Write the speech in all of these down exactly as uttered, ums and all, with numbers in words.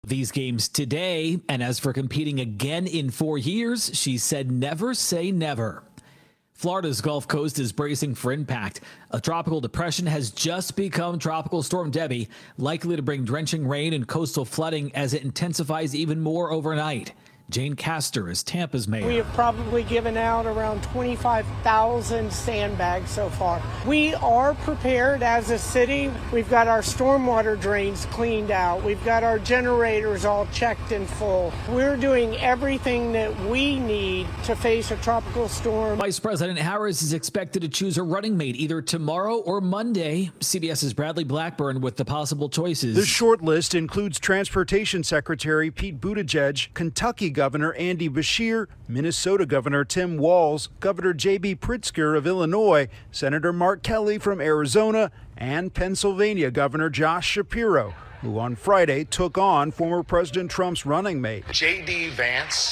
these games today, and as for competing again in four years, she said never say never. Florida's Gulf Coast is bracing for impact. A tropical depression has just become Tropical Storm Debbie, likely to bring drenching rain and coastal flooding as it intensifies even more overnight. Jane Castor is Tampa's mayor. We have probably given out around twenty-five thousand sandbags so far. We are prepared as a city. We've got our stormwater drains cleaned out. We've got our generators all checked and full. We're doing everything that we need to face a tropical storm. Vice President Harris is expected to choose a running mate either tomorrow or Monday. CBS's Bradley Blackburn with the possible choices. The short list includes Transportation Secretary Pete Buttigieg, Kentucky Governor Andy Beshear, Minnesota Governor Tim Walz, Governor J B Pritzker of Illinois, Senator Mark Kelly from Arizona, and Pennsylvania Governor Josh Shapiro, who on Friday took on former President Trump's running mate. J D Vance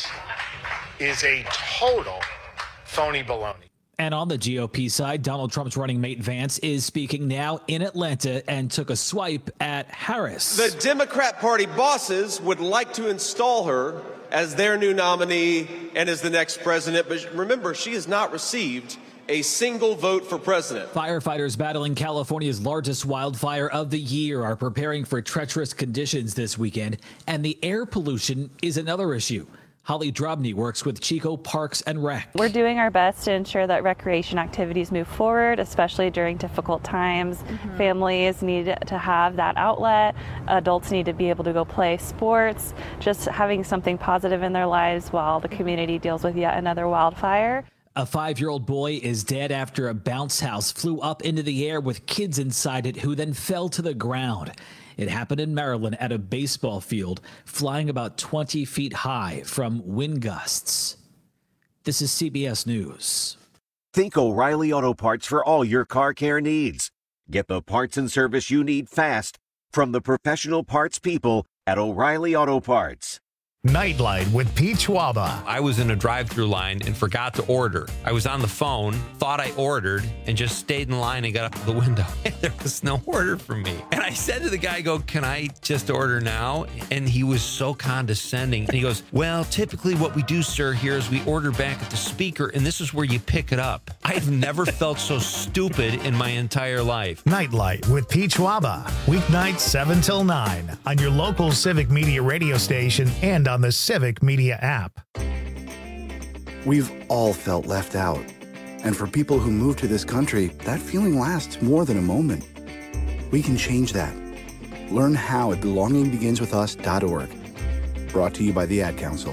is a total phony baloney. And on the G O P side, Donald Trump's running mate Vance is speaking now in Atlanta and took a swipe at Harris. The Democrat Party bosses would like to install her as their new nominee and as the next president. But remember, she has not received a single vote for president. Firefighters battling California's largest wildfire of the year are preparing for treacherous conditions this weekend, and the air pollution is another issue. Holly Drobny works with Chico Parks and Rec. We're doing our best to ensure that recreation activities move forward, especially during difficult times. Mm-hmm. Families need to have that outlet. Adults need to be able to go play sports, just having something positive in their lives while the community deals with yet another wildfire. A five-year-old boy is dead after a bounce house flew up into the air with kids inside it who then fell to the ground. It happened in Maryland at a baseball field, flying about twenty feet high from wind gusts. This is C B S News. Think O'Reilly Auto Parts for all your car care needs. Get the parts and service you need fast from the professional parts people at O'Reilly Auto Parts. Nightlight with Pete Schwaba. I was in a drive-through line and forgot to order. I was on the phone, thought I ordered, and just stayed in line and got up to the window. There was no order for me. And I said to the guy, I go, can I just order now? And he was so condescending. And he goes, well, typically what we do, sir, here is we order back at the speaker, and this is where you pick it up. I've never felt so stupid in my entire life. Nightlight with Pete Schwaba. Weeknights seven till nine on your local Civic Media radio station and on the Civic Media app. We've all felt left out. And for people who move to this country, that feeling lasts more than a moment. We can change that. Learn how at belonging begins with us dot org. Brought to you by the Ad Council.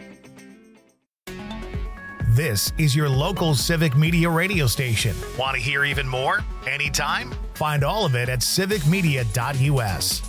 This is your local Civic Media radio station. Want to hear even more? Anytime? Find all of it at civic media dot u s.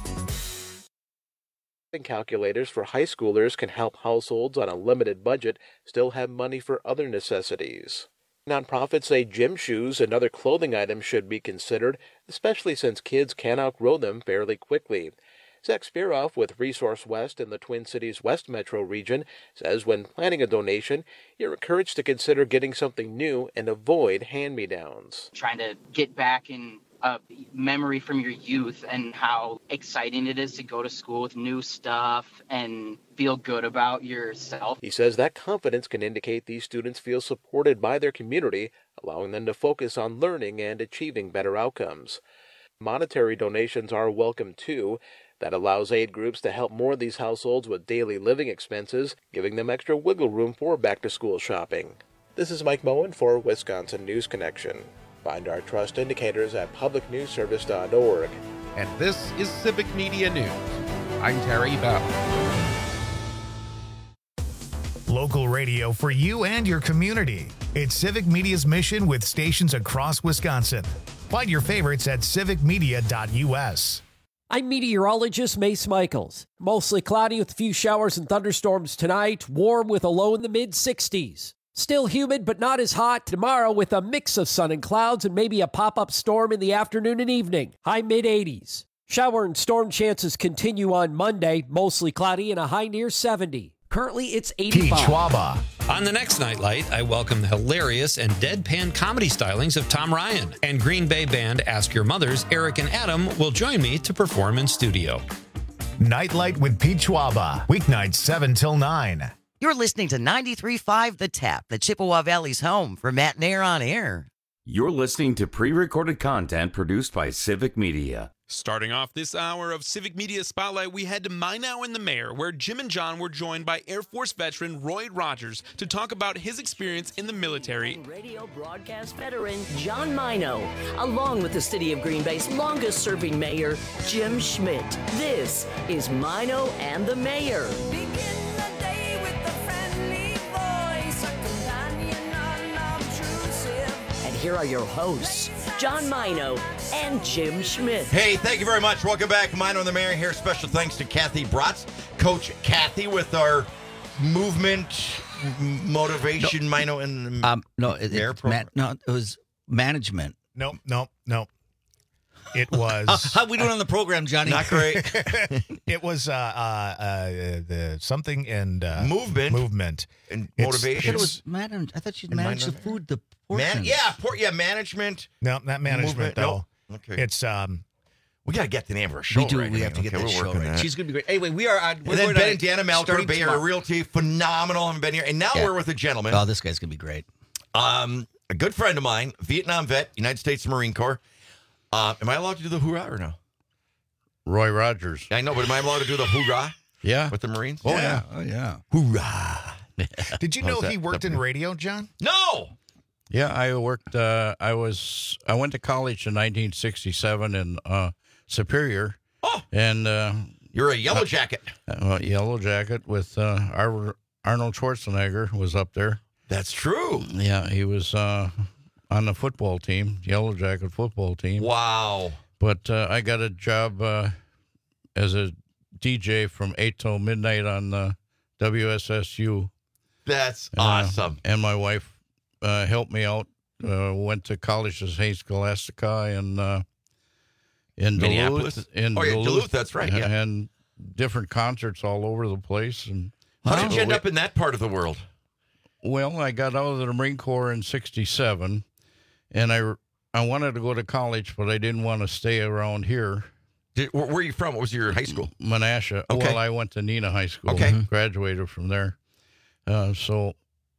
Calculators for high schoolers can help households on a limited budget still have money for other necessities. Nonprofits say gym shoes and other clothing items should be considered, especially since kids can outgrow them fairly quickly. Zach Spiroff with Resource West in the Twin Cities West Metro region says when planning a donation, you're encouraged to consider getting something new and avoid hand-me-downs. Trying to get back in a memory from your youth and how exciting it is to go to school with new stuff and feel good about yourself. He says that confidence can indicate these students feel supported by their community, allowing them to focus on learning and achieving better outcomes. Monetary donations are welcome too. That allows aid groups to help more of these households with daily living expenses, giving them extra wiggle room for back-to-school shopping. This is Mike Moen for Wisconsin News Connection. Find our trust indicators at public news service dot org. And this is Civic Media News. I'm Terry Bell. Local radio for you and your community. It's Civic Media's mission with stations across Wisconsin. Find your favorites at civic media dot u s. I'm meteorologist Mace Michaels. Mostly cloudy with a few showers and thunderstorms tonight. Warm with a low in the mid sixties. Still humid, but not as hot tomorrow with a mix of sun and clouds and maybe a pop-up storm in the afternoon and evening. High mid eighties. Shower and storm chances continue on Monday. Mostly cloudy and a high near seventy. Currently, it's eighty-five. Pete Schwaba. On the next Nightlight, I welcome the hilarious and deadpan comedy stylings of Tom Ryan. And Green Bay band Ask Your Mothers, Eric and Adam, will join me to perform in studio. Nightlight with Pete Schwaba. Weeknights seven till nine. You're listening to ninety-three point five The Tap, the Chippewa Valley's home for Matt Nair on air. You're listening to pre-recorded content produced by Civic Media. Starting off this hour of Civic Media Spotlight, we head to Minot and the Mayor, where Jim and John were joined by Air Force veteran Roy Rogers to talk about his experience in the military. Radio broadcast veteran John Minot, along with the city of Green Bay's longest-serving mayor, Jim Schmidt. This is Minot and the Mayor. And here are your hosts, John Minot and Jim Schmidt. Hey, thank you very much. Welcome back. Minot and the Mayor here. Special thanks to Kathy Bratz, Coach Kathy, with our movement m- motivation. No, Minot and the um, no, it, Mayor it, program. man, no, it was management. Nope, nope, nope. It was. Uh, how we doing on the program, Johnny? Not great. It was uh, uh, uh, the something and uh, movement, movement and It's- motivation. I thought it was man- I thought she And managed the minor- food, the Man, portions. yeah, por- yeah, management. No, not management Movement, though. no. Okay. It's um. We got to get the name of our show. We do. Right we now. have to get Okay, that we're show working on right. that. She's going to be great. Anyway, we are on. And then Ben and Dana Malker, Bay Area tomorrow. Realty, phenomenal. Haven't been here, and now Yeah. we're with a gentleman. Oh, this guy's going to be great. Um, a good friend of mine, Vietnam vet, United States Marine Corps. Uh, am I allowed to do the hoorah or no? Roy Rogers. I know, but am I allowed to do the hoorah? Yeah. With the Marines? Oh, yeah. Oh, yeah. Hoorah. Did you How's know that? he worked in radio, John? No. Yeah, I worked. Uh, I was. I went to college in nineteen sixty-seven in uh, Superior. Oh, and uh, you're a yellow jacket. Uh, yellow jacket with uh, Ar- Arnold Schwarzenegger was up there. That's true. Yeah, he was uh, on the football team, yellow jacket football team. Wow. But uh, I got a job uh, as a D J from eight till midnight on the W S S U. That's Uh, awesome. And my wife uh, helped me out. Uh, went to college at Saint Scholastica in uh, in Minneapolis? Duluth. In Oh, yeah, Duluth, that's right, yeah. And different concerts all over the place. And How did you end we- up in that part of the world? Well, I got out of the Marine Corps in sixty-seven, and I I wanted to go to college, but I didn't want to stay around here. Did, where, where are you from? What was your high school? Menasha. Okay. Well, I went to Neenah High School. Okay. Graduated from there. Uh, so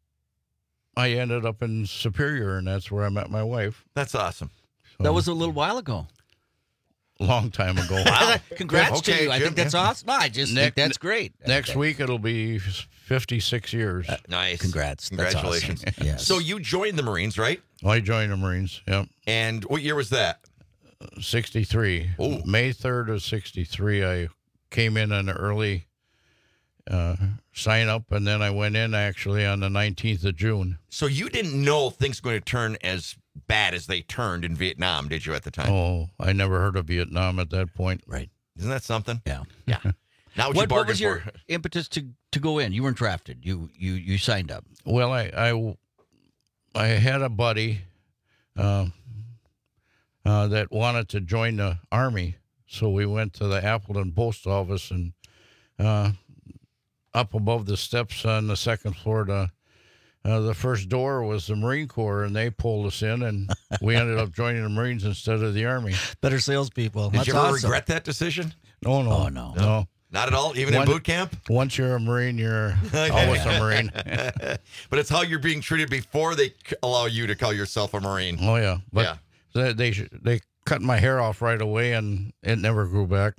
I ended up in Superior, and that's where I met my wife. That's awesome. That was a little while ago. Long time ago. Wow. Congrats Okay, to you. I Jim, think that's yeah. awesome. No, I just Next- think that's great. Next Okay. week it'll be fifty-six years. Nice. Congrats. That's Congratulations. awesome. Yes. So you joined the Marines, right? I joined the Marines. Yep. And what year was that? sixty-three. Oh. May third of sixty-three, I came in an early uh, sign up, and then I went in actually on the nineteenth of June. So you didn't know things were going to turn as bad as they turned in Vietnam, did you, at the time? Oh, I never heard of Vietnam at that point. Right. Isn't that something? Yeah. Yeah. Not what, you What, what bargained was your for. impetus to, to go in? You weren't drafted. You you you signed up. Well, I I, I had a buddy uh, uh, that wanted to join the Army, so we went to the Appleton Post Office, and uh, up above the steps on the second floor, the, uh, the first door was the Marine Corps, and they pulled us in, and we ended up joining the Marines instead of the Army. Better salespeople. Did That's you ever awesome. regret that decision? No, no, Oh, no. no. Not at all? Even One- in boot camp? Once you're a Marine, you're always a Marine. But it's how you're being treated before they c- allow you to call yourself a Marine. Oh yeah, but Yeah. they they, sh- they cut my hair off right away, and it never grew back.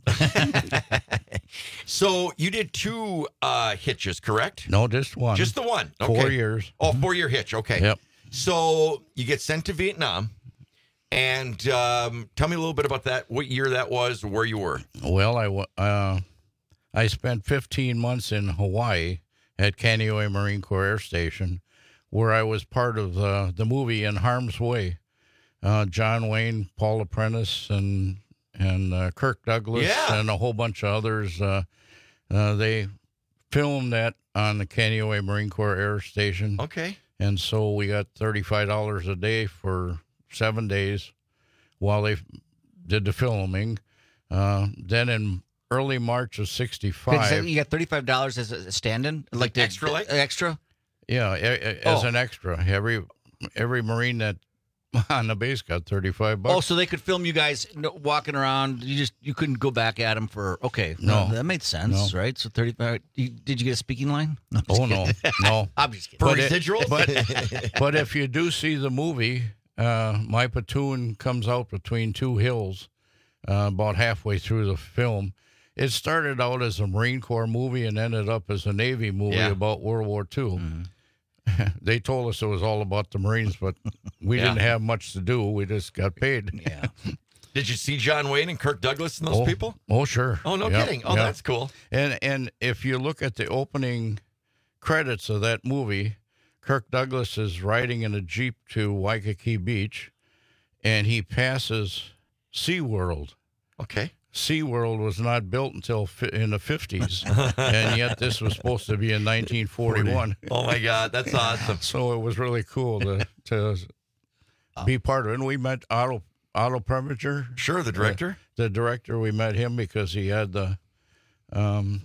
So you did two uh, hitches, correct? No, just one. Just the one. Four Okay. years. Oh, four-year hitch. Okay. Yep. So you get sent to Vietnam, and um, tell me a little bit about that. What year that was, where you were. Well, I wa- uh, I spent fifteen months in Hawaii at Kaneohe Marine Corps Air Station, where I was part of the the movie In Harm's Way. Uh, John Wayne, Paul Apprentice, and and uh, Kirk Douglas, Yeah. and a whole bunch of others. Uh, uh, they filmed that on the Kaneohe Marine Corps Air Station. Okay. And so we got thirty-five dollars a day for seven days while they did the filming. Uh, then in early March of sixty-five. You got thirty-five dollars as a stand-in? Like the, Extra, like? Extra? Yeah, a- a- as Oh. an extra. Every every Marine that on the base got thirty-five bucks. Oh, so they could film you guys no, walking around. You just you couldn't go back at them for okay. No. that made sense, No. right? So thirty-five. You, did you get a speaking line? No, I'm just Oh, no. kidding. No. I'm just kidding. For But it- residuals? But, but if you do see the movie, uh, my platoon comes out between two hills uh, about halfway through the film. It started out as a Marine Corps movie and ended up as a Navy movie Yeah. about World War Two. They told us it was all about the Marines, but we Yeah. didn't have much to do. We just got paid. Yeah. Did you see John Wayne and Kirk Douglas and those oh, people? Oh, sure. Oh, no Yeah, kidding. Oh, yeah. that's cool. And and if you look at the opening credits of that movie, Kirk Douglas is riding in a Jeep to Waikiki Beach, and he passes SeaWorld. Okay. SeaWorld was not built until fi- in the fifties, and yet this was supposed to be in nineteen forty-one. Oh, my God. That's awesome. So it was really cool to to be part of it. And we met Otto Otto Preminger. Sure, the director. The, the director, we met him because he had the um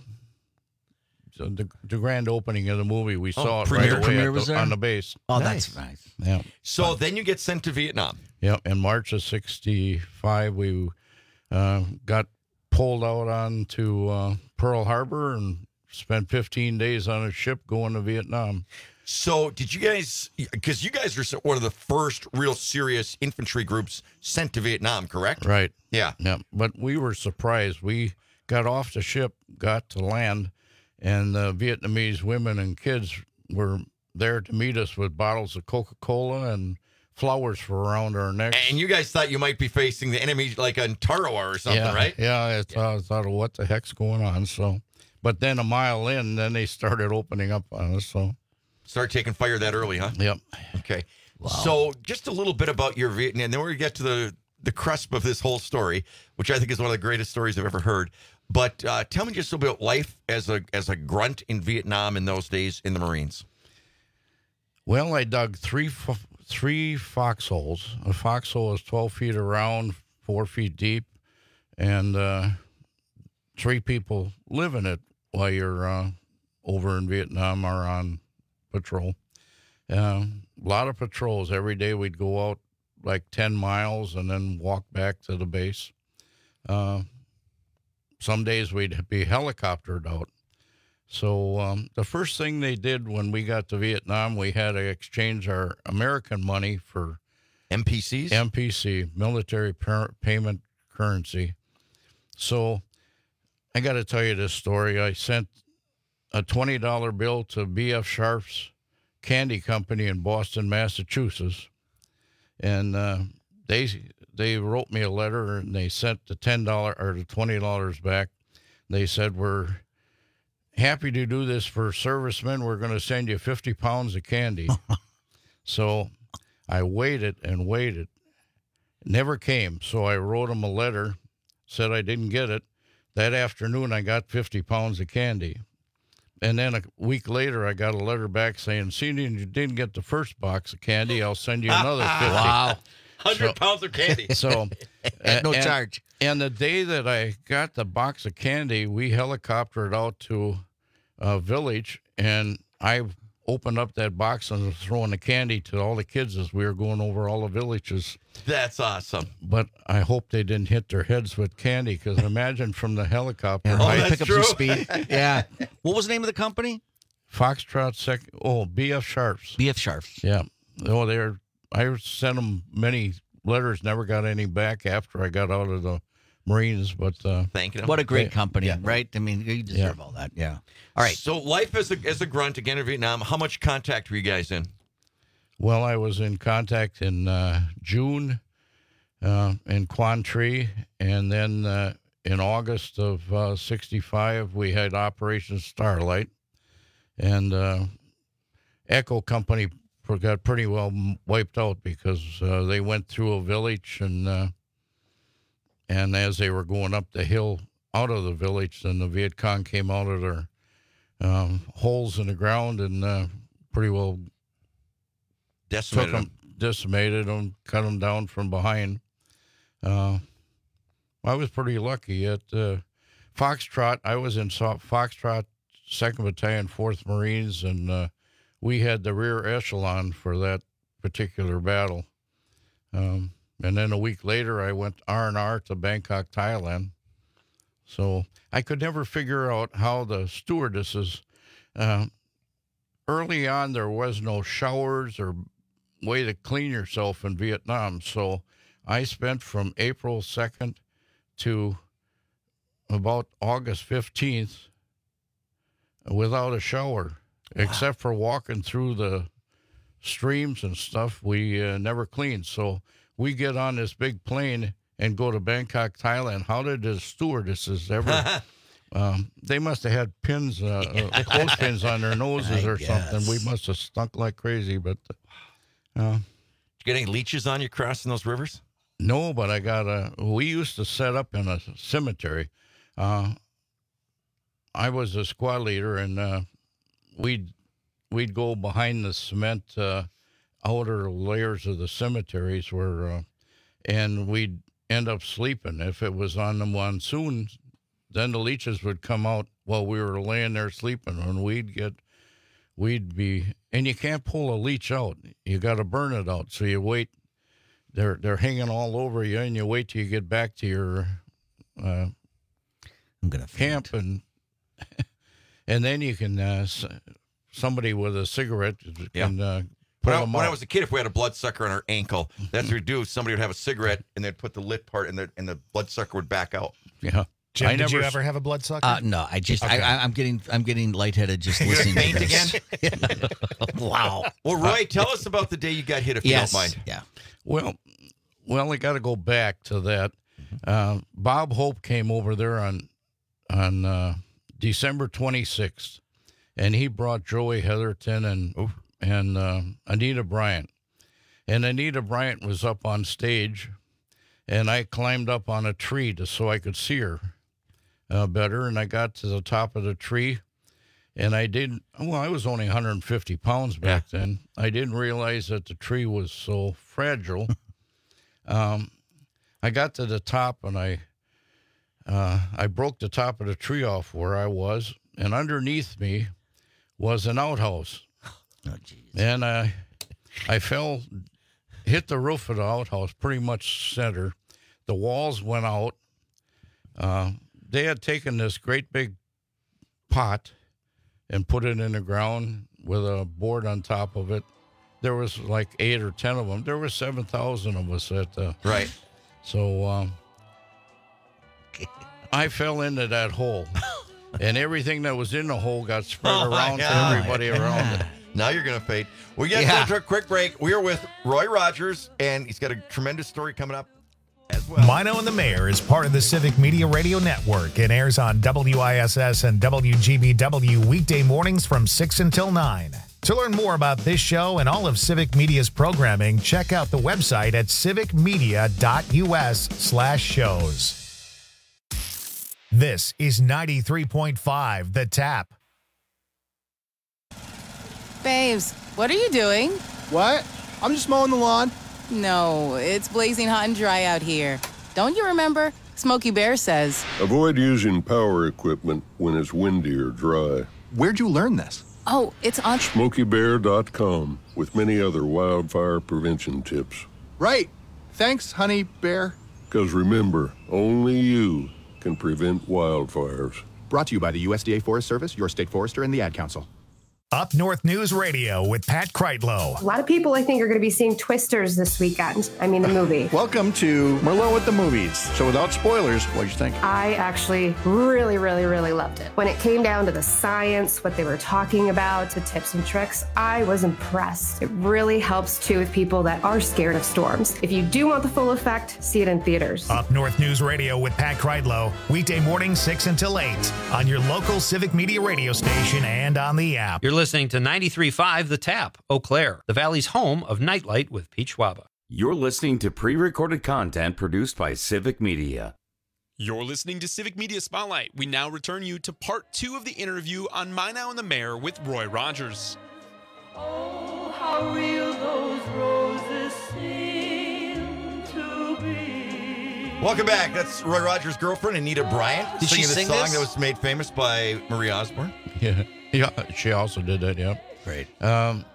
so the, the grand opening of the movie. We Oh, saw it premiere- right away premiere at was the, there? on the base. Oh, Nice. that's nice. Yeah. So then you get sent to Vietnam. Yep. In March of sixty-five, we uh, got pulled out onto uh, Pearl Harbor and spent fifteen days on a ship going to Vietnam. So did you guys, because you guys are one of the first real serious infantry groups sent to Vietnam, correct? Right. Yeah. Yeah. But we were surprised. We got off the ship, got to land, and the Vietnamese women and kids were there to meet us with bottles of Coca-Cola and flowers for around our necks. And you guys thought you might be facing the enemy like on Tarawa or something, yeah, right? Yeah, I thought, I thought, what the heck's going on? So, but then a mile in, then they started opening up on us. So, Start taking fire that early, huh? yep. Okay. So just a little bit about your Vietnam, and then we're going to get to the, the cusp of this whole story, which I think is one of the greatest stories I've ever heard. But uh, tell me just a little bit about life as a as a grunt in Vietnam in those days in the Marines. Well, I dug three fo- three foxholes. A foxhole is twelve feet around, four feet deep, and uh, three people live in it while you're uh, over in Vietnam or on patrol. Uh, a lot of patrols. Every day we'd go out like ten miles and then walk back to the base. Uh, some days we'd be helicoptered out. So um, the first thing they did when we got to Vietnam, we had to exchange our American money for M P Cs? M P C, military par- payment currency. So I got to tell you this story. I sent a twenty dollar bill to B F Sharp's Candy Company in Boston, Massachusetts, and uh, they they wrote me a letter and they sent the ten dollar or the twenty dollars back. They said, we're happy to do this for servicemen. We're going to send you fifty pounds of candy. So I waited and waited. It never came. So I wrote them a letter, said I didn't get it. That afternoon, I got fifty pounds of candy. And then a week later, I got a letter back saying, seeing you didn't get the first box of candy, I'll send you another fifty. Wow. one hundred So- pounds of candy. So, At no and- charge. And the day that I got the box of candy, we helicoptered out to a village, and I opened up that box and was throwing the candy to all the kids as we were going over all the villages. That's awesome. But I hope they didn't hit their heads with candy, because imagine from the helicopter. Yeah, I- pick up some speed. Yeah. What was the name of the company? Foxtrot sec. Oh, B F Sharps. B F Sharps. Yeah. Oh, they're. I sent them many letters. Never got any back after I got out of the Marines. But uh, Thanking them. What a great They- company, yeah. right? I mean, you deserve Yeah. all that. Yeah. All right. So life as a as a grunt again in Vietnam. How much contact were you guys in? Well, I was in contact in uh, June uh, in Quan Tri, and then uh, in August of uh, sixty-five, we had Operation Starlight, and uh, Echo Company got pretty well wiped out because uh, they went through a village, and uh, and as they were going up the hill out of the village, then the Viet Cong came out of their um, holes in the ground and uh, pretty well Decimated took them, decimated them, cut them down from behind. Uh, I was pretty lucky at uh, Foxtrot. I was in so- Foxtrot, second Battalion, fourth Marines, and uh, we had the rear echelon for that particular battle. Um, and then a week later, I went R and R to Bangkok, Thailand. So I could never figure out how the stewardesses, uh, early on, there was no showers or way to clean yourself in Vietnam. So I spent from April second to about August fifteenth without a shower, wow. except for walking through the streams and stuff. We uh, never cleaned. So we get on this big plane and go to Bangkok, Thailand. How did the stewardesses ever... um, they must have had pins, uh, uh, clothespins on their noses I or guess. something. We must have stunk like crazy. But uh, did you get any leeches on you crossing those rivers? No, but I got a... We used to set up in a cemetery. Uh, I was a squad leader, and uh, we'd we'd go behind the cement uh, outer layers of the cemeteries where, uh, and we'd end up sleeping. If it was on the monsoon, then the leeches would come out while we were laying there sleeping, and we'd get, we'd be, and you can't pull a leech out. You got to burn it out. So you wait. They're they're hanging all over you, and you wait till you get back to your uh, I'm gonna camp, and and then you can uh, somebody with a cigarette can. Yeah. Uh, when I, when I was a kid, if we had a bloodsucker on our ankle, that's what we'd do. Somebody would have a cigarette, and they'd put the lit part, and the and the bloodsucker would back out. Yeah. Jim, I did never you s- ever have a bloodsucker? Uh, no, I just Okay. I, I'm getting I'm getting lightheaded just You're listening gonna to faint this. Wow. Well, Roy, tell us about the day you got hit, if Yes. you don't mind. Yeah. Well, well, I got to go back to that. Uh, Bob Hope came over there on on uh, December twenty-sixth, and he brought Joey Heatherton and Oof. and uh, Anita Bryant. And Anita Bryant was up on stage, and I climbed up on a tree to, so I could see her uh, better. And I got to the top of the tree, and I didn't. Well, I was only one hundred fifty pounds back yeah. then. I didn't realize that the tree was so fragile. um, I got to the top, and I uh, I broke the top of the tree off where I was, and underneath me was an outhouse. Oh, geez. And I I fell, hit the roof of the outhouse, pretty much center. The walls went out. Uh, they had taken this great big pot and put it in the ground with a board on top of it. There was like eight or ten of them. There were seven thousand of us at the... Right. So um, I fell into that hole. And everything that was in the hole got spread Oh, around to God. everybody around it. Now you're going to fade. We got Yeah. to go to a quick break. We are with Roy Rogers, and he's got a tremendous story coming up as well. Mino and the Mayor is part of the Civic Media Radio Network. It airs on W I S S and W G B W weekday mornings from six until nine. To learn more about this show and all of Civic Media's programming, check out the website at civicmedia.us slash shows. This is ninety-three point five The Tap. Babes, what are you doing? What? I'm just mowing the lawn. No, it's blazing hot and dry out here. Don't you remember? Smokey Bear says. Avoid using power equipment when it's windy or dry. Where'd you learn this? Oh, it's on smokey bear dot com with many other wildfire prevention tips. Right. Thanks, honey bear. Because remember, only you can prevent wildfires. Brought to you by the U S D A Forest Service, your state forester, and the Ad Council. Up North News Radio with Pat Kreitlow. A lot of people, I think, are going to be seeing Twisters this weekend. I mean, the movie. Welcome to Merlot with the Movies. So without spoilers, what did you think? I actually really, really, really loved it. When it came down to the science, what they were talking about, the tips and tricks, I was impressed. It really helps, too, with people that are scared of storms. If you do want the full effect, see it in theaters. Up North News Radio with Pat Kreitlow. Weekday morning, six until eight on your local Civic Media radio station and on the app. You're listening to ninety-three point five The Tap, Eau Claire, the Valley's home of Nightlight with Pete Schwaba. You're listening to pre-recorded content produced by Civic Media. You're listening to Civic Media Spotlight. We now return you to part two of the interview on Mino and the Mayor with Roy Rogers. Oh, how real those roses seem to be. Welcome back. That's Roy Rogers' girlfriend, Anita Bryant, Did singing she the sing song this? that was made famous by Marie Osborne. Yeah, yeah, she also did that. Yeah, great. Um,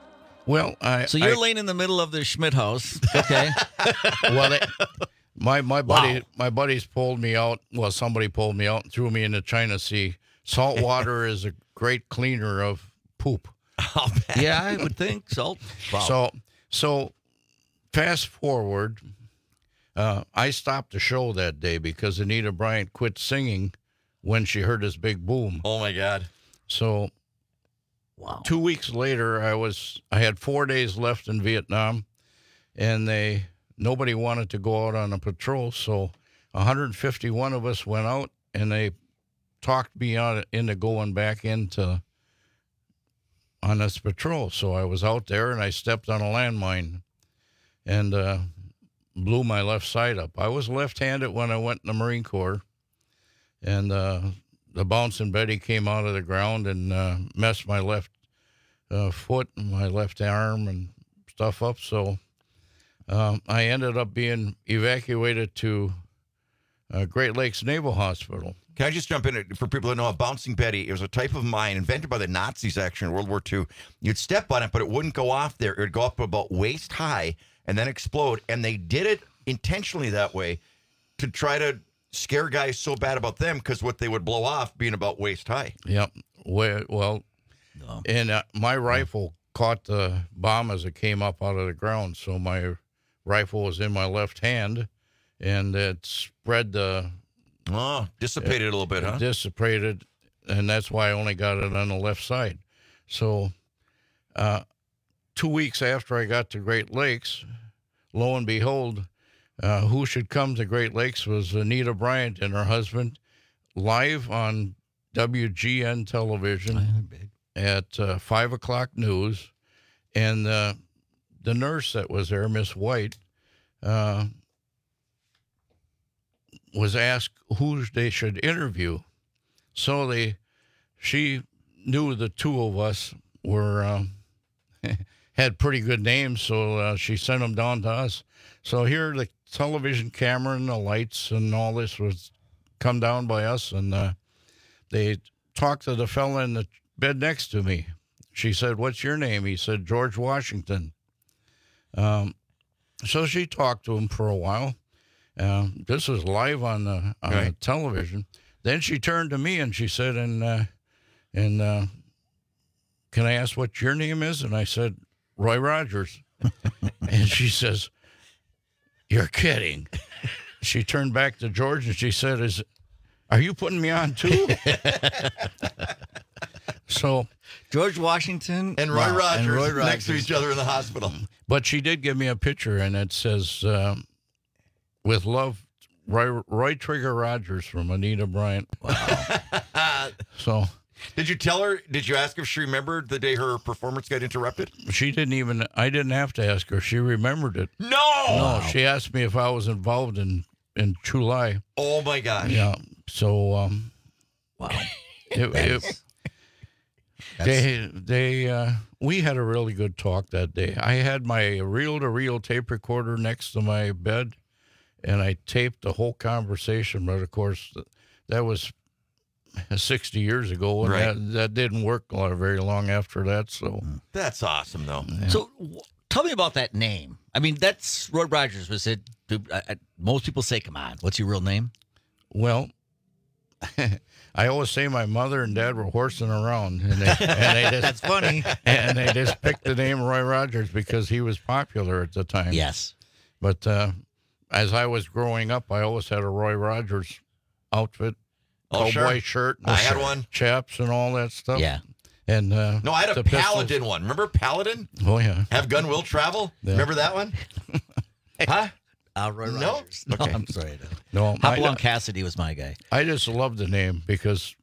Well, I So you're I, laying in the middle of the Schmidt house. Okay. well, they, my my buddy Wow. my buddies pulled me out. Well, somebody pulled me out and threw me in the China Sea. Salt water is a great cleaner of poop. Yeah, I would think so. Wow. So so fast forward, uh, I stopped the show that day because Anita Bryant quit singing when she heard this big boom. Oh my God! So. Wow. Two weeks later, I was I had four days left in Vietnam, and they nobody wanted to go out on a patrol, so one hundred fifty-one of us went out, and they talked me out into going back into on this patrol. So I was out there, and I stepped on a landmine, and uh, blew my left side up. I was left-handed when I went in the Marine Corps, and uh, the bouncing Betty came out of the ground and uh, messed my left uh, foot and my left arm and stuff up. So um, I ended up being evacuated to uh, Great Lakes Naval Hospital. Can I just jump in for people that know a bouncing Betty? It was a type of mine invented by the Nazis, actually, in World War Two. You'd step on it, but it wouldn't go off there. It would go up about waist high and then explode. And they did it intentionally that way to try to scare guys so bad about them because what they would blow off being about waist high. Yep. Well, well No. and uh, my rifle caught the bomb as it came up out of the ground. So my rifle was in my left hand, and it spread the... Oh, dissipated a little bit, huh? Dissipated, and that's why I only got it on the left side. So uh, two weeks after I got to Great Lakes, lo and behold, uh, who should come to Great Lakes was Anita Bryant and her husband, live on W G N television at uh, five o'clock news. And uh, the nurse that was there, Miss White, uh, was asked who they should interview. So they, she knew the two of us were, um, had pretty good names, so uh, she sent them down to us. So here the television camera and the lights and all this was come down by us, and uh, they talked to the fella in the bed next to me. She said, "What's your name?" He said, "George Washington." Um, so she talked to him for a while. Uh, this was live on the on Right. the television. Then she turned to me and she said, "And uh, and uh, can I ask what your name is?" And I said, "Roy Rogers." And she says, "You're kidding." She turned back to George and she said, "Is are you putting me on too?" So George Washington And Roy, wow, Rogers, and Roy Rogers next to each other in the hospital. But she did give me a picture, and it says, um, "With love, Roy, Roy Trigger Rogers from Anita Bryant." Wow. So Did you tell her, did you ask if she remembered the day her performance got interrupted? she didn't even, I didn't have to ask her. She remembered it. No! No, she asked me if I was involved in, in July. Oh, my gosh. Yeah. So, um, wow. It, it, they, they, uh, we had a really good talk that day. I had my reel-to-reel tape recorder next to my bed, and I taped the whole conversation. But of course, that was sixty years ago, and Right. that, that didn't work a lot, very long after that. So That's awesome, though. So w- tell me about that name. I mean, that's Roy Rogers. Was it? I, I, most people say, "Come on, what's your real name?" Well, I always say my mother and dad were horsing around, and they, and they just, That's funny. And they just picked the name Roy Rogers because he was popular at the time. Yes. But uh, as I was growing up, I always had a Roy Rogers outfit, Oh, cowboy sure. shirt, and I had one. chaps, and all that stuff. Yeah. And uh, No, I had a the pistols- Paladin one. Remember Paladin? Oh yeah. Have gun will travel? Yeah. Remember that one? Huh? Uh, Roy No? Rogers. No, Okay. I'm sorry. No, I, Hopalong Cassidy was my guy. I just love the name because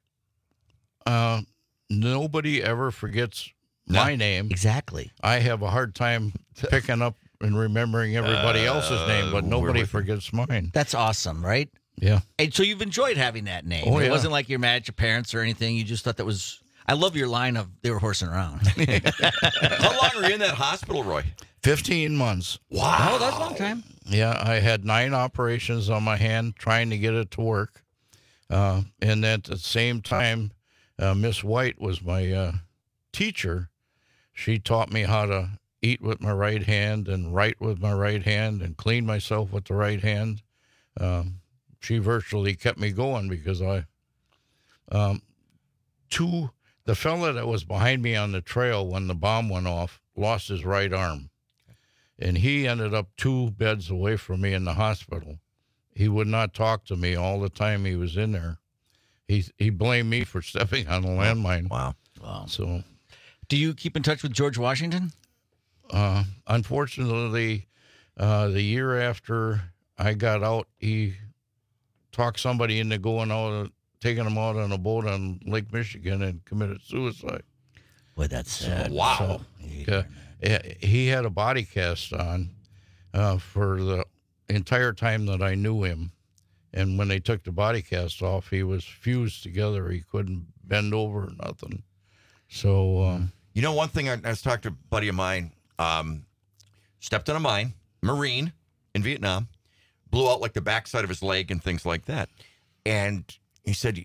uh, nobody ever forgets my name. Exactly. I have a hard time picking up and remembering everybody else's name, but Uh, nobody we're with you. forgets mine. That's awesome, right? Yeah. And so you've enjoyed having that name. Oh, It yeah. wasn't like you're mad at your parents or anything. You just thought that was. I love your line of they were horsing around. How long were you in that hospital, Roy? fifteen months. Wow. Oh, that's a long time. Yeah, I had nine operations on my hand trying to get it to work. Uh, and at the same time, uh, Miss White was my uh, teacher. she taught me how to eat with my right hand and write with my right hand and clean myself with the right hand. Um, she virtually kept me going because I, um, two, the fella that was behind me on the trail when the bomb went off lost his right arm. And he ended up two beds away from me in the hospital. He would not talk to me all the time he was in there. He he blamed me for stepping on a landmine. Wow. Wow. So, do you keep in touch with George Washington? Uh, unfortunately, uh, the year after I got out, he talked somebody into going out, taking him out on a boat on Lake Michigan and committed suicide. Boy, that's sad. So, Wow. So, uh, he had a body cast on uh, for the entire time that I knew him. And when they took the body cast off, he was fused together. He couldn't bend over or nothing. So, um, you know, one thing I, I was talking to a buddy of mine, um, stepped on a mine, Marine in Vietnam, blew out like the backside of his leg and things like that. And he said,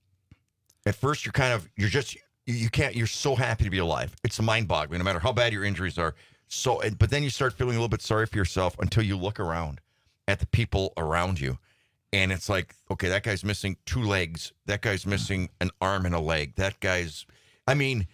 at first you're kind of, you're just, you can't, you're so happy to be alive. It's mind boggling, no matter how bad your injuries are. So, but then you start feeling a little bit sorry for yourself until you look around at the people around you. And it's like, okay, that guy's missing two legs. That guy's missing an arm and a leg. That guy's, I mean,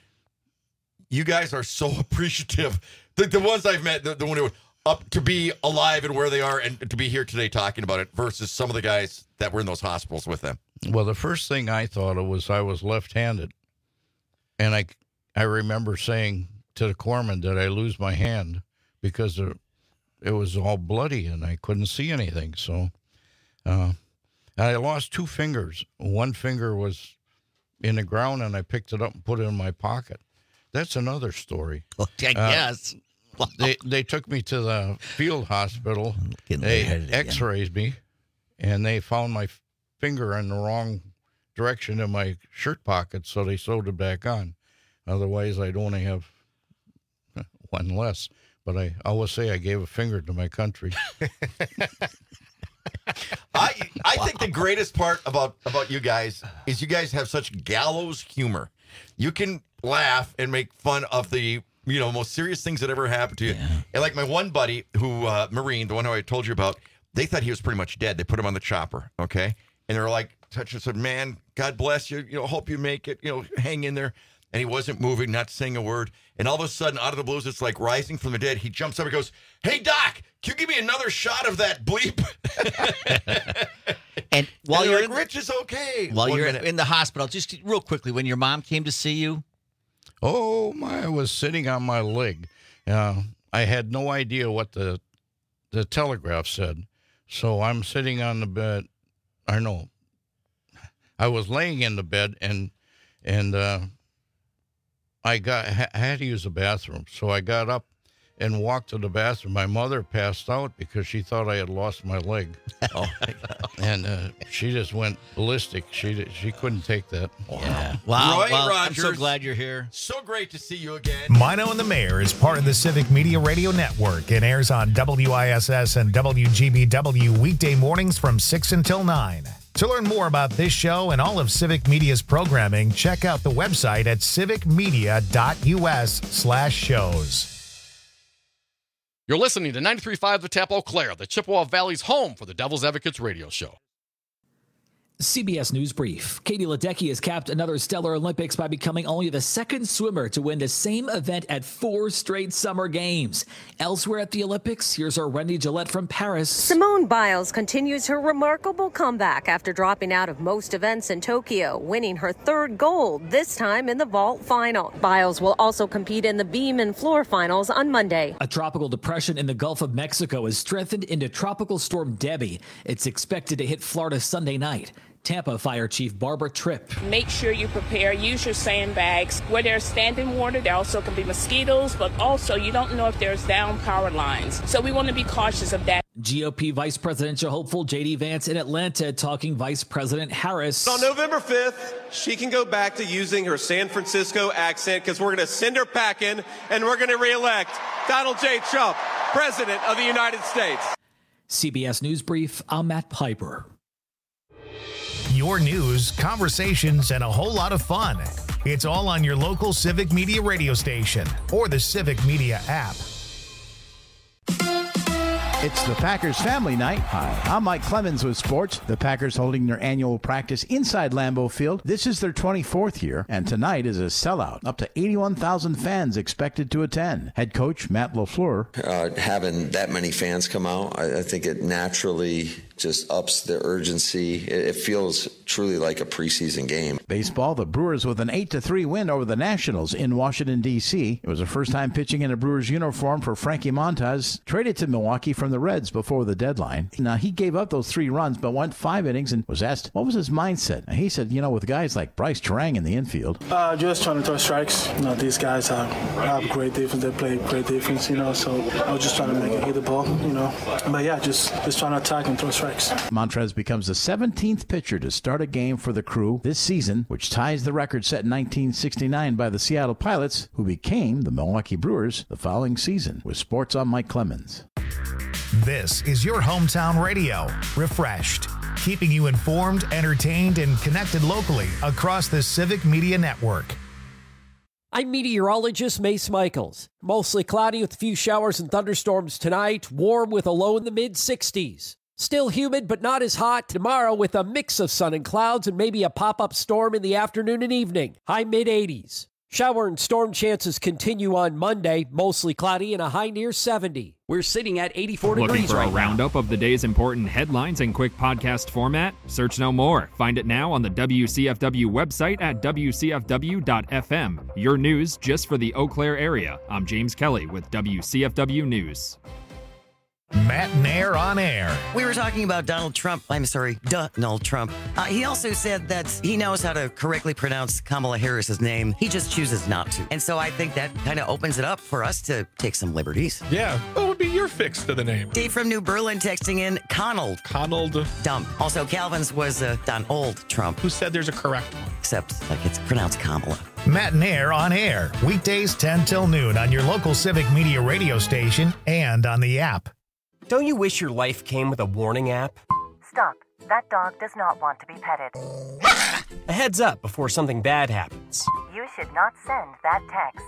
you guys are so appreciative. The, the ones I've met, the, the one who up to be alive and where they are and to be here today talking about it versus some of the guys that were in those hospitals with them. Well, the first thing I thought of was I was left-handed. And I, I remember saying to the corpsman, did I lose my hand? Because it, it was all bloody and I couldn't see anything. So uh, I lost two fingers. One finger was in the ground and I picked it up and put it in my pocket. That's another story. Well, I guess. Uh, they they took me to the field hospital. They x-rays me, and they found my finger in the wrong direction in my shirt pocket, so they sewed it back on. Otherwise, I'd only have one less. But I always say I gave a finger to my country. I I think the greatest part about, about you guys is you guys have such gallows humor. You can laugh and make fun of the, you know, most serious things that ever happened to you. Yeah. And like my one buddy who, uh, Marine, the one who I told you about, they thought he was pretty much dead. They put him on the chopper, okay? And they were like, touch said, man, God bless you. You know, hope you make it. You know, hang in there. And he wasn't moving, not saying a word. And all of a sudden, out of the blues, it's like rising from the dead. He jumps up and goes, hey, Doc, can you give me another shot of that bleep? And while and you're like, in, Rich is okay. While One you're minute. in the hospital, just real quickly, when your mom came to see you, Oh, my, I was sitting on my leg. Uh, I had no idea what the the telegraph said. So I'm sitting on the bed. I know. I was laying in the bed, and and uh, I got I had to use the bathroom. So I got up and walked to the bathroom. My mother passed out because she thought I had lost my leg. Oh, and uh, she just went ballistic. She she couldn't take that. Yeah. Wow. Roy well, I'm Rogers. so glad you're here. So great to see you again. Mino and the Mayor is part of the Civic Media Radio Network and airs on W I S S and W G B W weekday mornings from six until nine. To learn more about this show and all of Civic Media's programming, check out the website at civicmedia.us slash shows. You're listening to ninety-three point five The Tap Eau Claire, the Chippewa Valley's home for the Devil's Advocates radio show. C B S News Brief. Katie Ledecky has capped another stellar Olympics by becoming only the second swimmer to win the same event at four straight summer games. Elsewhere at the Olympics, here's our Wendy Gillette from Paris. Simone Biles continues her remarkable comeback after dropping out of most events in Tokyo, winning her third gold, this time in the vault final. Biles will also compete in the beam and floor finals on Monday. A tropical depression in the Gulf of Mexico has strengthened into Tropical Storm Debbie. It's expected to hit Florida Sunday night. Tampa Fire Chief Barbara Tripp. Make sure you prepare. Use your sandbags. Where there's standing water, there also can be mosquitoes, but also you don't know if there's down power lines. So we want to be cautious of that. G O P Vice Presidential hopeful J D Vance in Atlanta talking Vice President Harris. On November fifth, she can go back to using her San Francisco accent because we're going to send her packing and we're going to reelect Donald J. Trump, President of the United States. C B S News Brief, I'm Matt Piper. Your news, conversations, and a whole lot of fun. It's all on your local Civic Media radio station or the Civic Media app. It's the Packers family night. Hi, I'm Mike Clemens with sports. The Packers holding their annual practice inside Lambeau Field. This is their twenty-fourth year, and tonight is a sellout. Up to eighty-one thousand fans expected to attend. Head coach Matt LaFleur. Uh, having that many fans come out, I, I think it naturally just ups the urgency. It, it feels truly like a preseason game. Baseball, the Brewers with an eight to three win over the Nationals in Washington, D C It was the first time pitching in a Brewers uniform for Frankie Montas, traded to Milwaukee from the Reds before the deadline. Now, he gave up those three runs, but went five innings and was asked, what was his mindset? And he said, you know, with guys like Bryce Terang in the infield. Uh, just trying to throw strikes. You know, these guys have, have great defense. They play great defense, you know, so I was just trying to make it hit the ball, you know. But, yeah, just, just trying to attack and throw strikes. Montrez becomes the seventeenth pitcher to start a game for the Crew this season, which ties the record set in nineteen sixty-nine by the Seattle Pilots, who became the Milwaukee Brewers the following season. With sports, I'm Mike Clemens. This is your hometown radio, refreshed, keeping you informed, entertained, and connected locally across the Civic Media Network. I'm meteorologist Mace Michaels. Mostly cloudy with a few showers and thunderstorms tonight, warm with a low in the mid sixties. Still humid, but not as hot tomorrow with a mix of sun and clouds and maybe a pop-up storm in the afternoon and evening. High mid eighties. Shower and storm chances continue on Monday, mostly cloudy and a high near seventy. We're sitting at eighty-four Looking degrees for right a roundup of the day's important headlines in quick podcast format? Search no more. Find it now on the W C F W website at W C F W dot F M. Your news just for the Eau Claire area. I'm James Kelly with W C F W News. Matt Nair on air. We were talking about Donald Trump. I'm sorry, Donald Trump. Uh, he also said that he knows how to correctly pronounce Kamala Harris's name. He just chooses not to. And so I think that kind of opens it up for us to take some liberties. Yeah. What would be your fix to the name? Dave from New Berlin texting in Conald. Conald. Dumb. Also, Calvin's was uh, Donald Trump. Who said there's a correct one? Except like it's pronounced Kamala. Matt Nair on air. Weekdays ten till noon on your local Civic Media radio station and on the app. Don't you wish your life came with a warning app? Stop. That dog does not want to be petted. A heads up before something bad happens. You should not send that text.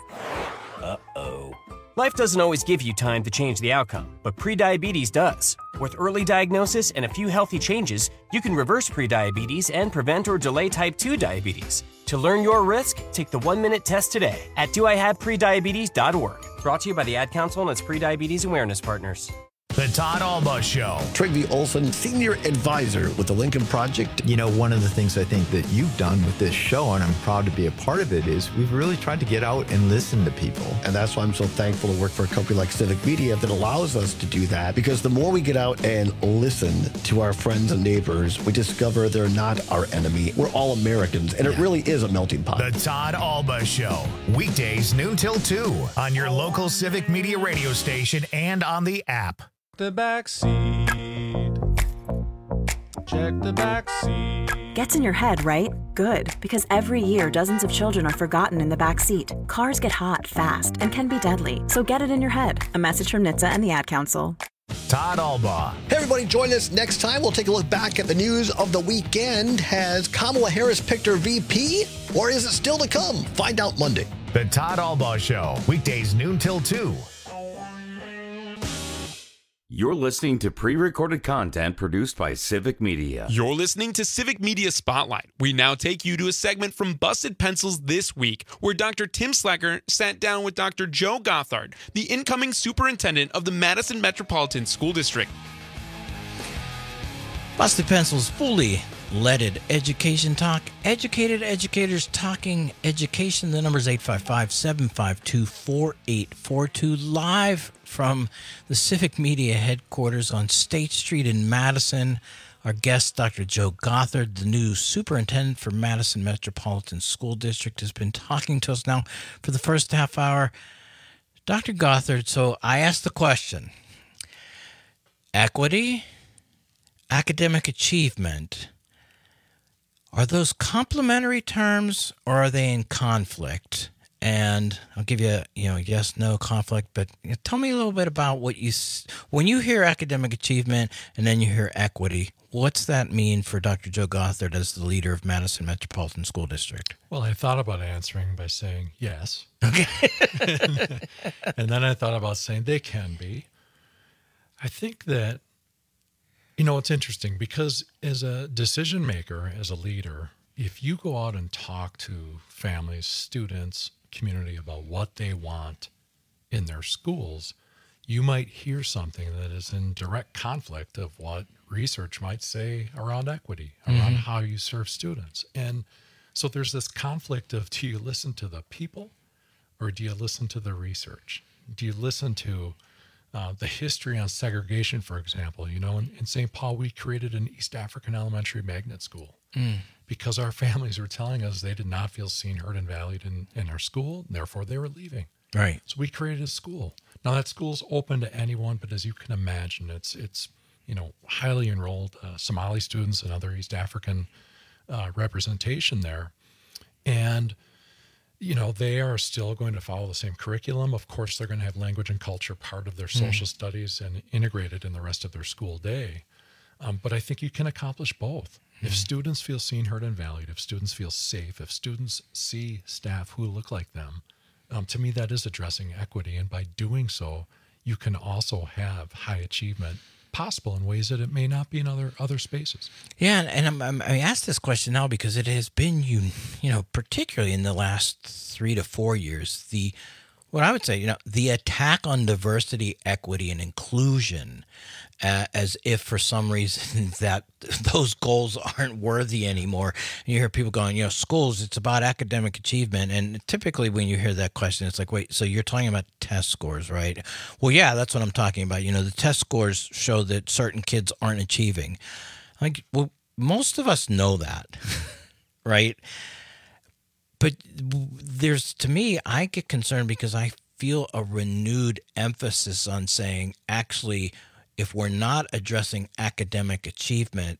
Uh-oh. Life doesn't always give you time to change the outcome, but prediabetes does. With early diagnosis and a few healthy changes, you can reverse prediabetes and prevent or delay type two diabetes. To learn your risk, take the one-minute test today at do I have prediabetes dot org. Brought to you by the Ad Council and its prediabetes awareness partners. The Todd Alba Show. Trygve Olson, Senior Advisor with the Lincoln Project. You know, one of the things I think that you've done with this show, and I'm proud to be a part of it, is we've really tried to get out and listen to people. And that's why I'm so thankful to work for a company like Civic Media that allows us to do that. Because the more we get out and listen to our friends and neighbors, we discover they're not our enemy. We're all Americans, and yeah. It really is a melting pot. The Todd Alba Show. Weekdays noon till two on your local Civic Media radio station and on the app. The back seat. Check the back seat. Gets in your head, right? Good, because every year dozens of children are forgotten in the back seat. Cars get hot fast and can be deadly, so get it in your head. A message from N H T S A and the Ad Council. Todd Alba. Hey everybody, join us next time. We'll take a look back at the news of the weekend. Has Kamala Harris picked her V P, or is it still to come? Find out Monday. The Todd Alba Show. Weekdays noon till two. You're listening to pre-recorded content produced by Civic Media. You're listening to Civic Media Spotlight. We now take you to a segment from Busted Pencils This Week, where Doctor Tim Slacker sat down with Doctor Joe Gothard, the incoming superintendent of the Madison Metropolitan School District. Busted Pencils fully leaded education talk. Educated educators talking education. The number is eight five five, seven five two, four eight four two. Live from the Civic Media headquarters on State Street in Madison. Our guest, Doctor Joe Gothard, the new superintendent for Madison Metropolitan School District, has been talking to us now for the first half hour. Doctor Gothard, so I asked the question, equity, academic achievement, are those complementary terms or are they in conflict? and I'll give you a, you know, yes, no conflict, but you know, tell me a little bit about what you, when you hear academic achievement and then you hear equity, what's that mean for Doctor Joe Gothard as the leader of Madison Metropolitan School District? Well, I thought about answering by saying yes. Okay. And then I thought about saying they can be. I think that, you know, it's interesting because as a decision maker, as a leader, if you go out and talk to families, students, community about what they want in their schools, you might hear something that is in direct conflict of what research might say around equity, around mm-hmm. how you serve students. And so there's this conflict of, do you listen to the people or do you listen to the research? Do you listen to uh, the history on segregation, for example? You know, in, in Saint Paul, we created an East African elementary magnet school mm. because our families were telling us they did not feel seen, heard, and valued in, in our school, and therefore they were leaving. Right. So we created a school. Now that school's open to anyone, but as you can imagine, it's it's you know highly enrolled uh, Somali students and other East African uh, representation there, and you know they are still going to follow the same curriculum. Of course, they're going to have language and culture part of their social mm. studies and integrated in the rest of their school day. Um, but I think you can accomplish both. Mm. If students feel seen, heard, and valued, if students feel safe, if students see staff who look like them. Um, to me, that is addressing equity. And by doing so, you can also have high achievement possible in ways that it may not be in other other spaces. Yeah, and, and I'm, I'm, I asked this question now because it has been, you, you know, particularly in the last three to four years, the what I would say, you know, the attack on diversity, equity, and inclusion, uh, as if for some reason that those goals aren't worthy anymore. And you hear people going, you know, schools, it's about academic achievement. And typically when you hear that question, it's like, wait, so you're talking about test scores, right? Well, yeah, that's what I'm talking about. You know, the test scores show that certain kids aren't achieving. Like, well, most of us know that, right? But there's, to me, I get concerned because I feel a renewed emphasis on saying, actually, if we're not addressing academic achievement,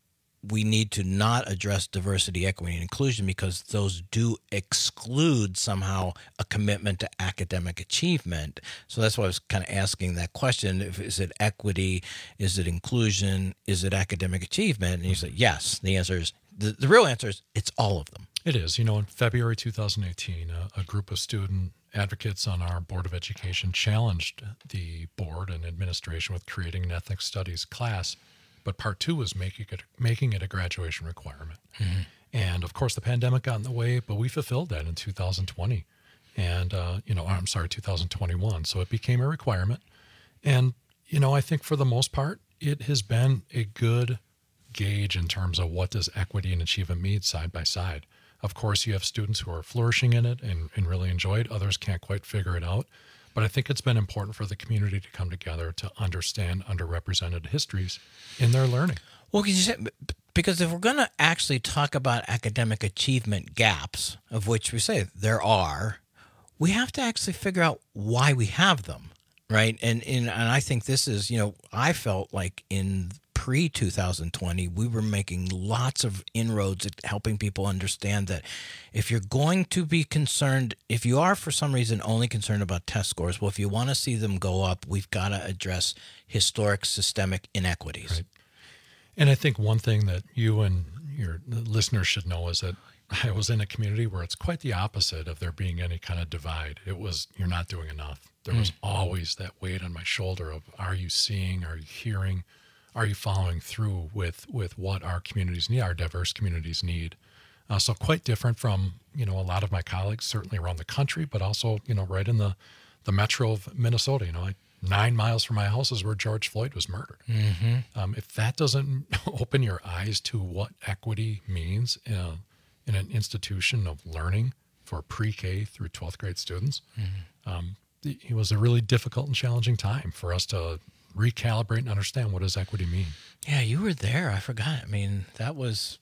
we need to not address diversity, equity, and inclusion because those do exclude somehow a commitment to academic achievement. So that's why I was kind of asking that question. If, is it equity? Is it inclusion? Is it academic achievement? And you say, yes. The answer is, the, the real answer is it's all of them. It is. You know, in February two thousand eighteen, a, a group of student advocates on our Board of Education challenged the board and administration with creating an ethnic studies class, but part two was making it, making it a graduation requirement. Mm-hmm. And of course, the pandemic got in the way, but we fulfilled that in two thousand twenty. And, uh, you know, I'm sorry, two thousand twenty-one. So it became a requirement. And, you know, I think for the most part, it has been a good gauge in terms of what does equity and achievement mean side by side. Of course, you have students who are flourishing in it and, and really enjoy it. Others can't quite figure it out. But I think it's been important for the community to come together to understand underrepresented histories in their learning. Well, because if we're going to actually talk about academic achievement gaps, of which we say there are, we have to actually figure out why we have them, right? And, and, and I think this is, you know, I felt like in pre twenty twenty, we were making lots of inroads at helping people understand that if you're going to be concerned, if you are for some reason only concerned about test scores, well, if you want to see them go up, we've got to address historic systemic inequities. Right. And I think one thing that you and your listeners should know is that I was in a community where it's quite the opposite of there being any kind of divide. It was, you're not doing enough. There mm. was always that weight on my shoulder of, are you seeing, are you hearing? Are you following through with, with what our communities need, our diverse communities need? Uh, so quite different from, you know, a lot of my colleagues, certainly around the country, but also, you know, right in the, the metro of Minnesota, you know, like nine miles from my house is where George Floyd was murdered. Mm-hmm. Um, if that doesn't open your eyes to what equity means in, a, in an institution of learning for pre-K through twelfth grade students, mm-hmm. um, it was a really difficult and challenging time for us to recalibrate and understand what does equity mean. Yeah, you were there. I forgot. I mean, that was,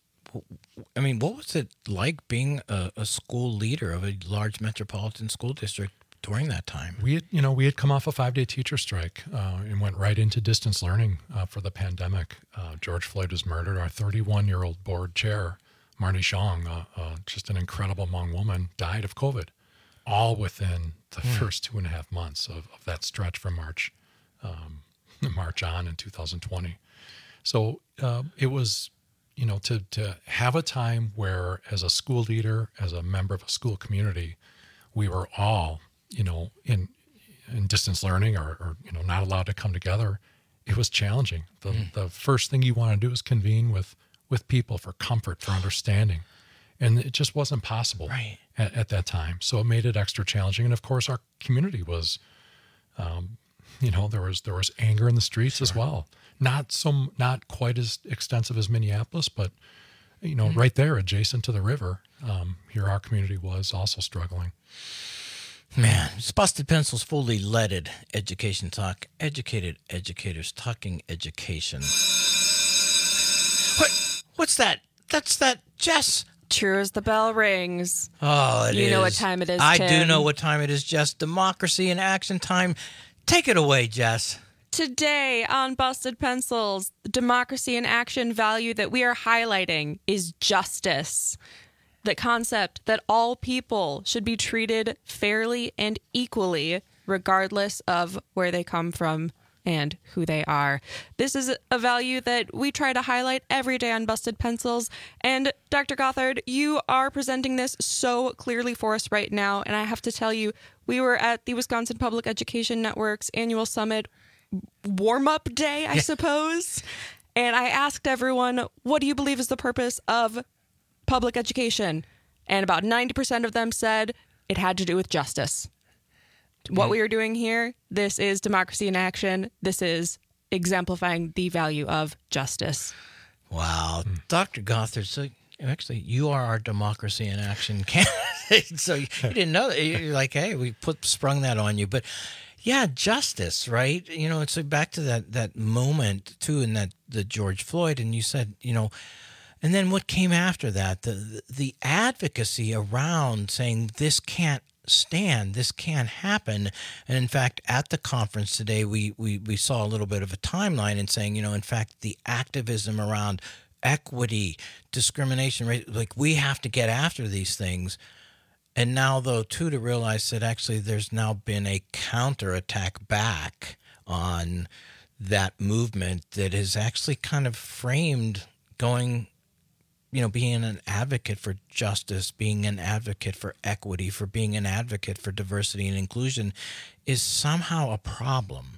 I mean, what was it like being a, a school leader of a large metropolitan school district during that time? We had, you know, we had come off a five-day teacher strike uh, and went right into distance learning uh, for the pandemic. Uh, George Floyd was murdered. Our thirty-one-year-old board chair, Marnie Xiong, uh, uh, just an incredible Hmong woman, died of COVID all within the Mm. first two and a half months of, of that stretch from March, um, March on in two thousand twenty. So uh, it was, you know, to to have a time where, as a school leader, as a member of a school community, we were all, you know, in in distance learning or, or you know, not allowed to come together. It was challenging. The Mm. the first thing you want to do is convene with with people for comfort, for understanding. And it just wasn't possible right. at, at that time. So it made it extra challenging. And of course, our community was, um, you know, there was there was anger in the streets sure. as well. Not some, not quite as extensive as Minneapolis, but you know, mm-hmm. right there, adjacent to the river, um, here our community was also struggling. Man, it's Busted Pencils, fully leaded education talk. Educated educators talking education. What? What's that? That's that, Jess. True as the bell rings. Oh, it you is. You know what time it is, I Tim. do know what time it is, Jess. Democracy in action time. Take it away, Jess. Today on Busted Pencils, the democracy in action value that we are highlighting is justice. The concept that all people should be treated fairly and equally, regardless of where they come from and who they are. This is a value that we try to highlight every day on Busted Pencils. And Doctor Gothard, you are presenting this so clearly for us right now. And I have to tell you, we were at the Wisconsin Public Education Network's annual summit warm-up day, I yeah. suppose. And I asked everyone, what do you believe is the purpose of public education? And about ninety percent of them said it had to do with justice. What we are doing here, this is democracy in action. This is exemplifying the value of justice. Wow. Mm. Doctor Gothard, so actually you are our democracy in action candidate. So you, you didn't know that. You're like, hey, we put sprung that on you. But yeah, justice, right? You know, it's like back to that that moment too in that the George Floyd, and you said, you know, and then what came after that, the the advocacy around saying this can't stand, this can't happen. And in fact, at the conference today, we, we, we saw a little bit of a timeline in saying, you know, in fact, the activism around equity, discrimination, right? Like we have to get after these things. And now, though, too, to realize that actually there's now been a counterattack back on that movement that is actually kind of framed going, you know, being an advocate for justice, being an advocate for equity, for being an advocate for diversity and inclusion is somehow a problem.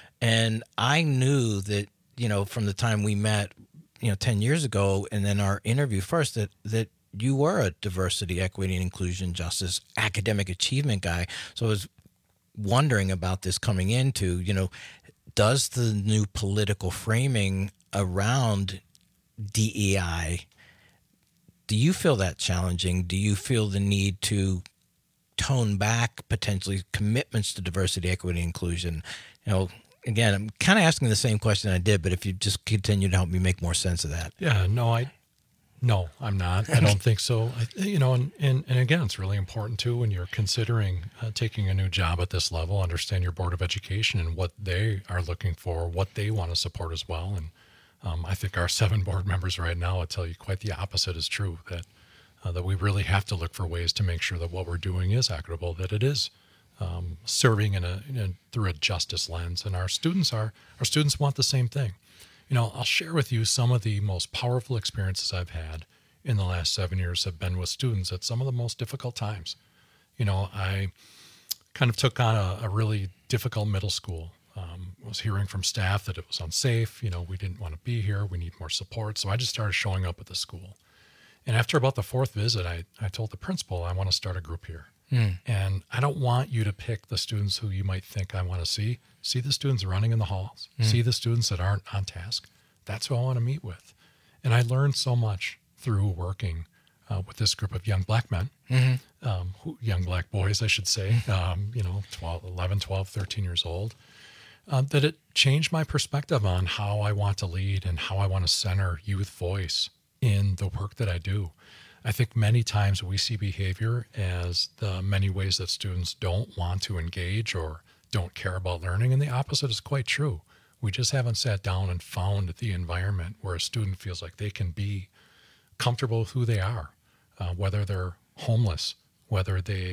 And I knew that, you know, from the time we met, you know, ten years ago, and then our interview first, that, that you were a diversity, equity, and inclusion, justice, academic achievement guy. So I was wondering about this coming into, you know, does the new political framing around D E I, do you feel that challenging? Do you feel the need to tone back potentially commitments to diversity, equity, and inclusion? You know, again, I'm kind of asking the same question I did, but if you just continue to help me make more sense of that. Yeah, no, I, no, I'm not. I don't think so. I, you know, and, and, and again, it's really important too when you're considering uh, taking a new job at this level, understand your Board of Education and what they are looking for, what they want to support as well. And Um, I think our seven board members right now will tell you quite the opposite is true, that uh, that we really have to look for ways to make sure that what we're doing is equitable, that it is um, serving in a, in a through a justice lens. And our students are our students want the same thing. You know, I'll share with you some of the most powerful experiences I've had in the last seven years have been with students at some of the most difficult times. You know, I kind of took on a, a really difficult middle school. Um, was hearing from staff that it was unsafe. You know, we didn't want to be here. We need more support. So I just started showing up at the school. And after about the fourth visit, I, I told the principal, I want to start a group here. Mm. And I don't want you to pick the students who you might think I want to see. See the students running in the halls. Mm. See the students that aren't on task. That's who I want to meet with. And I learned so much through working uh, with this group of young black men, mm-hmm. um, who, young black boys, I should say, um, you know, twelve, eleven, twelve, thirteen years old. Uh, that it changed my perspective on how I want to lead and how I want to center youth voice in the work that I do. I think many times we see behavior as the many ways that students don't want to engage or don't care about learning, and the opposite is quite true. We just haven't sat down and found the environment where a student feels like they can be comfortable with who they are, uh, whether they're homeless, whether they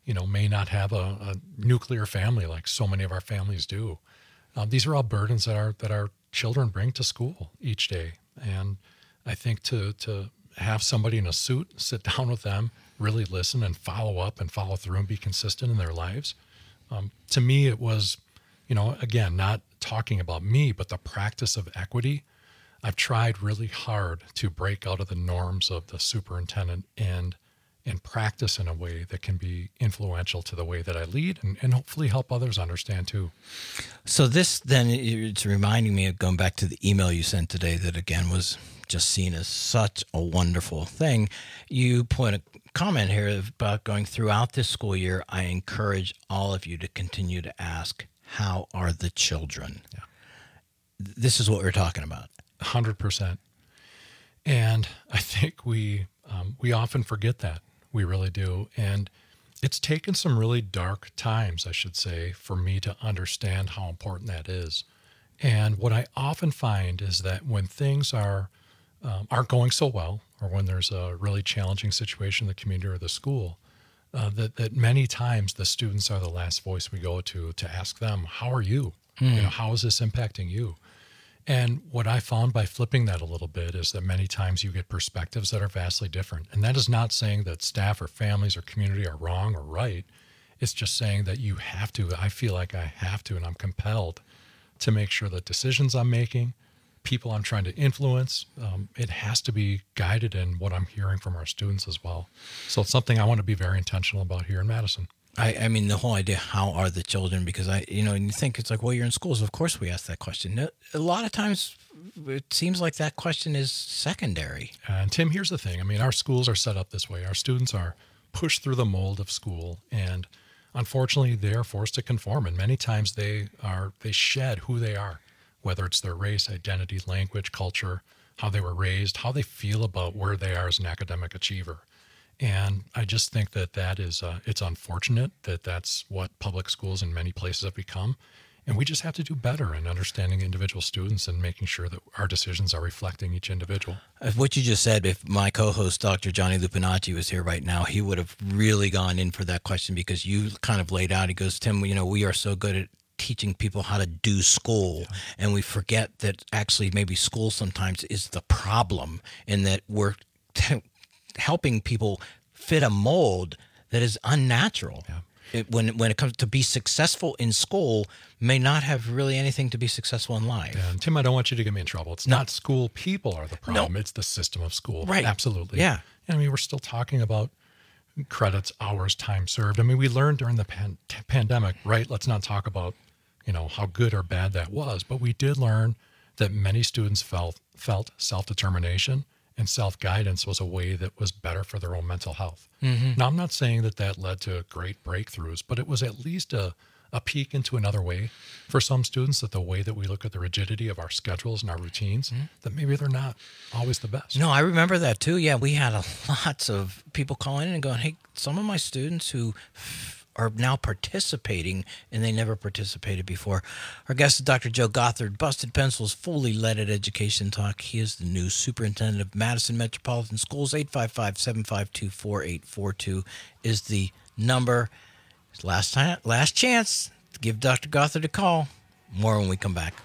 you know, may not have a, a nuclear family like so many of our families do. Um, these are all burdens that our that our children bring to school each day. And I think to to have somebody in a suit sit down with them, really listen and follow up and follow through and be consistent in their lives. Um, to me, it was, you know, again, not talking about me, but the practice of equity. I've tried really hard to break out of the norms of the superintendent and and practice in a way that can be influential to the way that I lead and, and hopefully help others understand too. So this then, it's reminding me of going back to the email you sent today that again was just seen as such a wonderful thing. You put a comment here about going throughout this school year. I encourage all of you to continue to ask, how are the children? Yeah. This is what we're talking about. one hundred percent. And I think we um, we often forget that. We really do. And it's taken some really dark times, I should say, for me to understand how important that is. And what I often find is that when things are um, aren't going so well, or when there's a really challenging situation in the community or the school, uh, that that many times the students are the last voice we go to to ask them, how are you? Mm. You know, how is this impacting you? And what I found by flipping that a little bit is that many times you get perspectives that are vastly different. And that is not saying that staff or families or community are wrong or right. It's just saying that you have to, I feel like I have to, and I'm compelled to make sure that decisions I'm making, people I'm trying to influence, um, it has to be guided in what I'm hearing from our students as well. So it's something I want to be very intentional about here in Madison. I, I mean, the whole idea, how are the children? Because I, you know, and you think it's like, well, you're in schools. Of course we ask that question. A lot of times it seems like that question is secondary. And Tim, here's the thing. I mean, our schools are set up this way. Our students are pushed through the mold of school, and unfortunately they are forced to conform. And many times they are, they shed who they are, whether it's their race, identity, language, culture, how they were raised, how they feel about where they are as an academic achiever. And I just think that that is, uh, it's unfortunate that that's what public schools in many places have become. And we just have to do better in understanding individual students and making sure that our decisions are reflecting each individual. What you just said, if my co-host, Doctor Johnny Lupinacci, was here right now, he would have really gone in for that question, because you kind of laid out, he goes, Tim, you know, we are so good at teaching people how to do school, yeah. and we forget that actually maybe school sometimes is the problem, and that we're t- helping people fit a mold that is unnatural. Yeah. It, when when it comes to be successful in school, may not have really anything to be successful in life. Yeah, and Tim, I don't want you to get me in trouble. It's no. not school people are the problem. No. It's the system of school. Right. Absolutely. Yeah. I mean, we're still talking about credits, hours, time served. I mean, we learned during the pan- pandemic, right? Let's not talk about, you know, how good or bad that was, but we did learn that many students felt felt self-determination and self-guidance was a way that was better for their own mental health. Mm-hmm. Now, I'm not saying that that led to great breakthroughs, but it was at least a, a peek into another way for some students, that the way that we look at the rigidity of our schedules and our routines, mm-hmm. that maybe they're not always the best. No, I remember that too. Yeah, we had a, lots of people calling in and going, hey, some of my students who f- are now participating and they never participated before. Our guest is Doctor Joe Gothard, Busted Pencil's fully leaded education talk. He is the new superintendent of Madison Metropolitan Schools. Eight five five, seven five two, four eight four two is the number. Last time, last chance to give Doctor Gothard a call. More when we come back.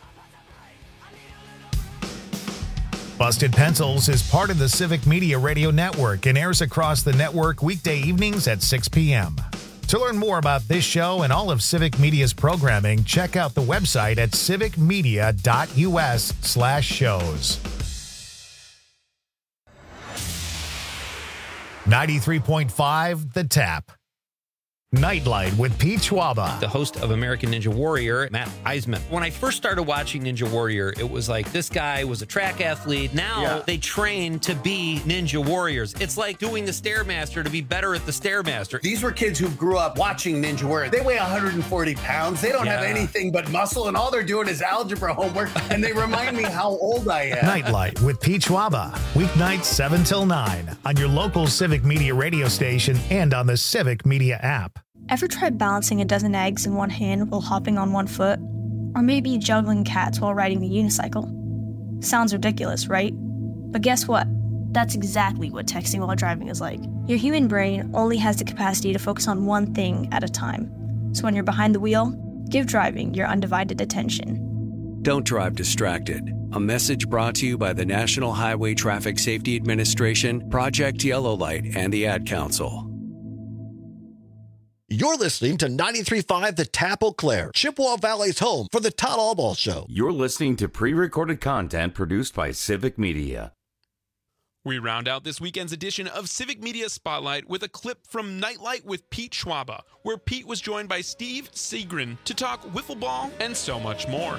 Busted Pencils is part of the Civic Media Radio Network and airs across the network weekday evenings at six p.m. To learn more about this show and all of Civic Media's programming, check out the website at civicmedia.us slash shows. ninety-three point five The Tap. Nightlight with Pete Schwaba. The host of American Ninja Warrior, Matt Eisman. When I first started watching Ninja Warrior, it was like this guy was a track athlete. Now yeah. they train to be Ninja Warriors. It's like doing the Stairmaster to be better at the Stairmaster. These were kids who grew up watching Ninja Warrior. They weigh one hundred forty pounds. They don't yeah. have anything but muscle, and all they're doing is algebra homework, and they remind me how old I am. Nightlight with Pete Schwaba. Weeknights seven till nine on your local Civic Media radio station and on the Civic Media app. Ever tried balancing a dozen eggs in one hand while hopping on one foot? Or maybe juggling cats while riding a unicycle? Sounds ridiculous, right? But guess what? That's exactly what texting while driving is like. Your human brain only has the capacity to focus on one thing at a time. So when you're behind the wheel, give driving your undivided attention. Don't drive distracted. A message brought to you by the National Highway Traffic Safety Administration, Project Yellow Light, and the Ad Council. You're listening to ninety-three point five The Tap Eau Claire, Chippewa Valley's home for the Todd Albaugh Show. You're listening to pre-recorded content produced by Civic Media. We round out this weekend's edition of Civic Media Spotlight with a clip from Nightlight with Pete Schwaba, where Pete was joined by Steve Seagren to talk wiffle ball and so much more.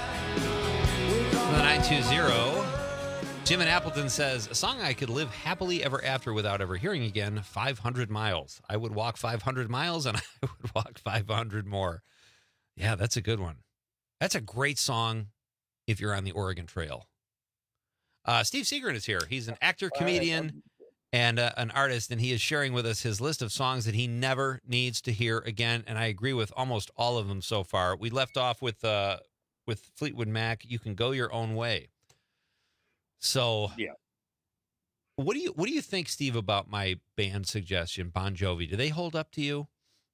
The nine two zero, Jim in Appleton says, a song I could live happily ever after without ever hearing again, five hundred miles. I would walk five hundred miles and I would walk five hundred more. Yeah, that's a good one. That's a great song if you're on the Oregon Trail. Uh, Steve Seagren is here. He's an actor, comedian, and uh, an artist, and he is sharing with us his list of songs that he never needs to hear again, and I agree with almost all of them so far. We left off with uh, with Fleetwood Mac, You Can Go Your Own Way. So, yeah. What do you what do you think, Steve, about my band suggestion, Bon Jovi? Do they hold up to you?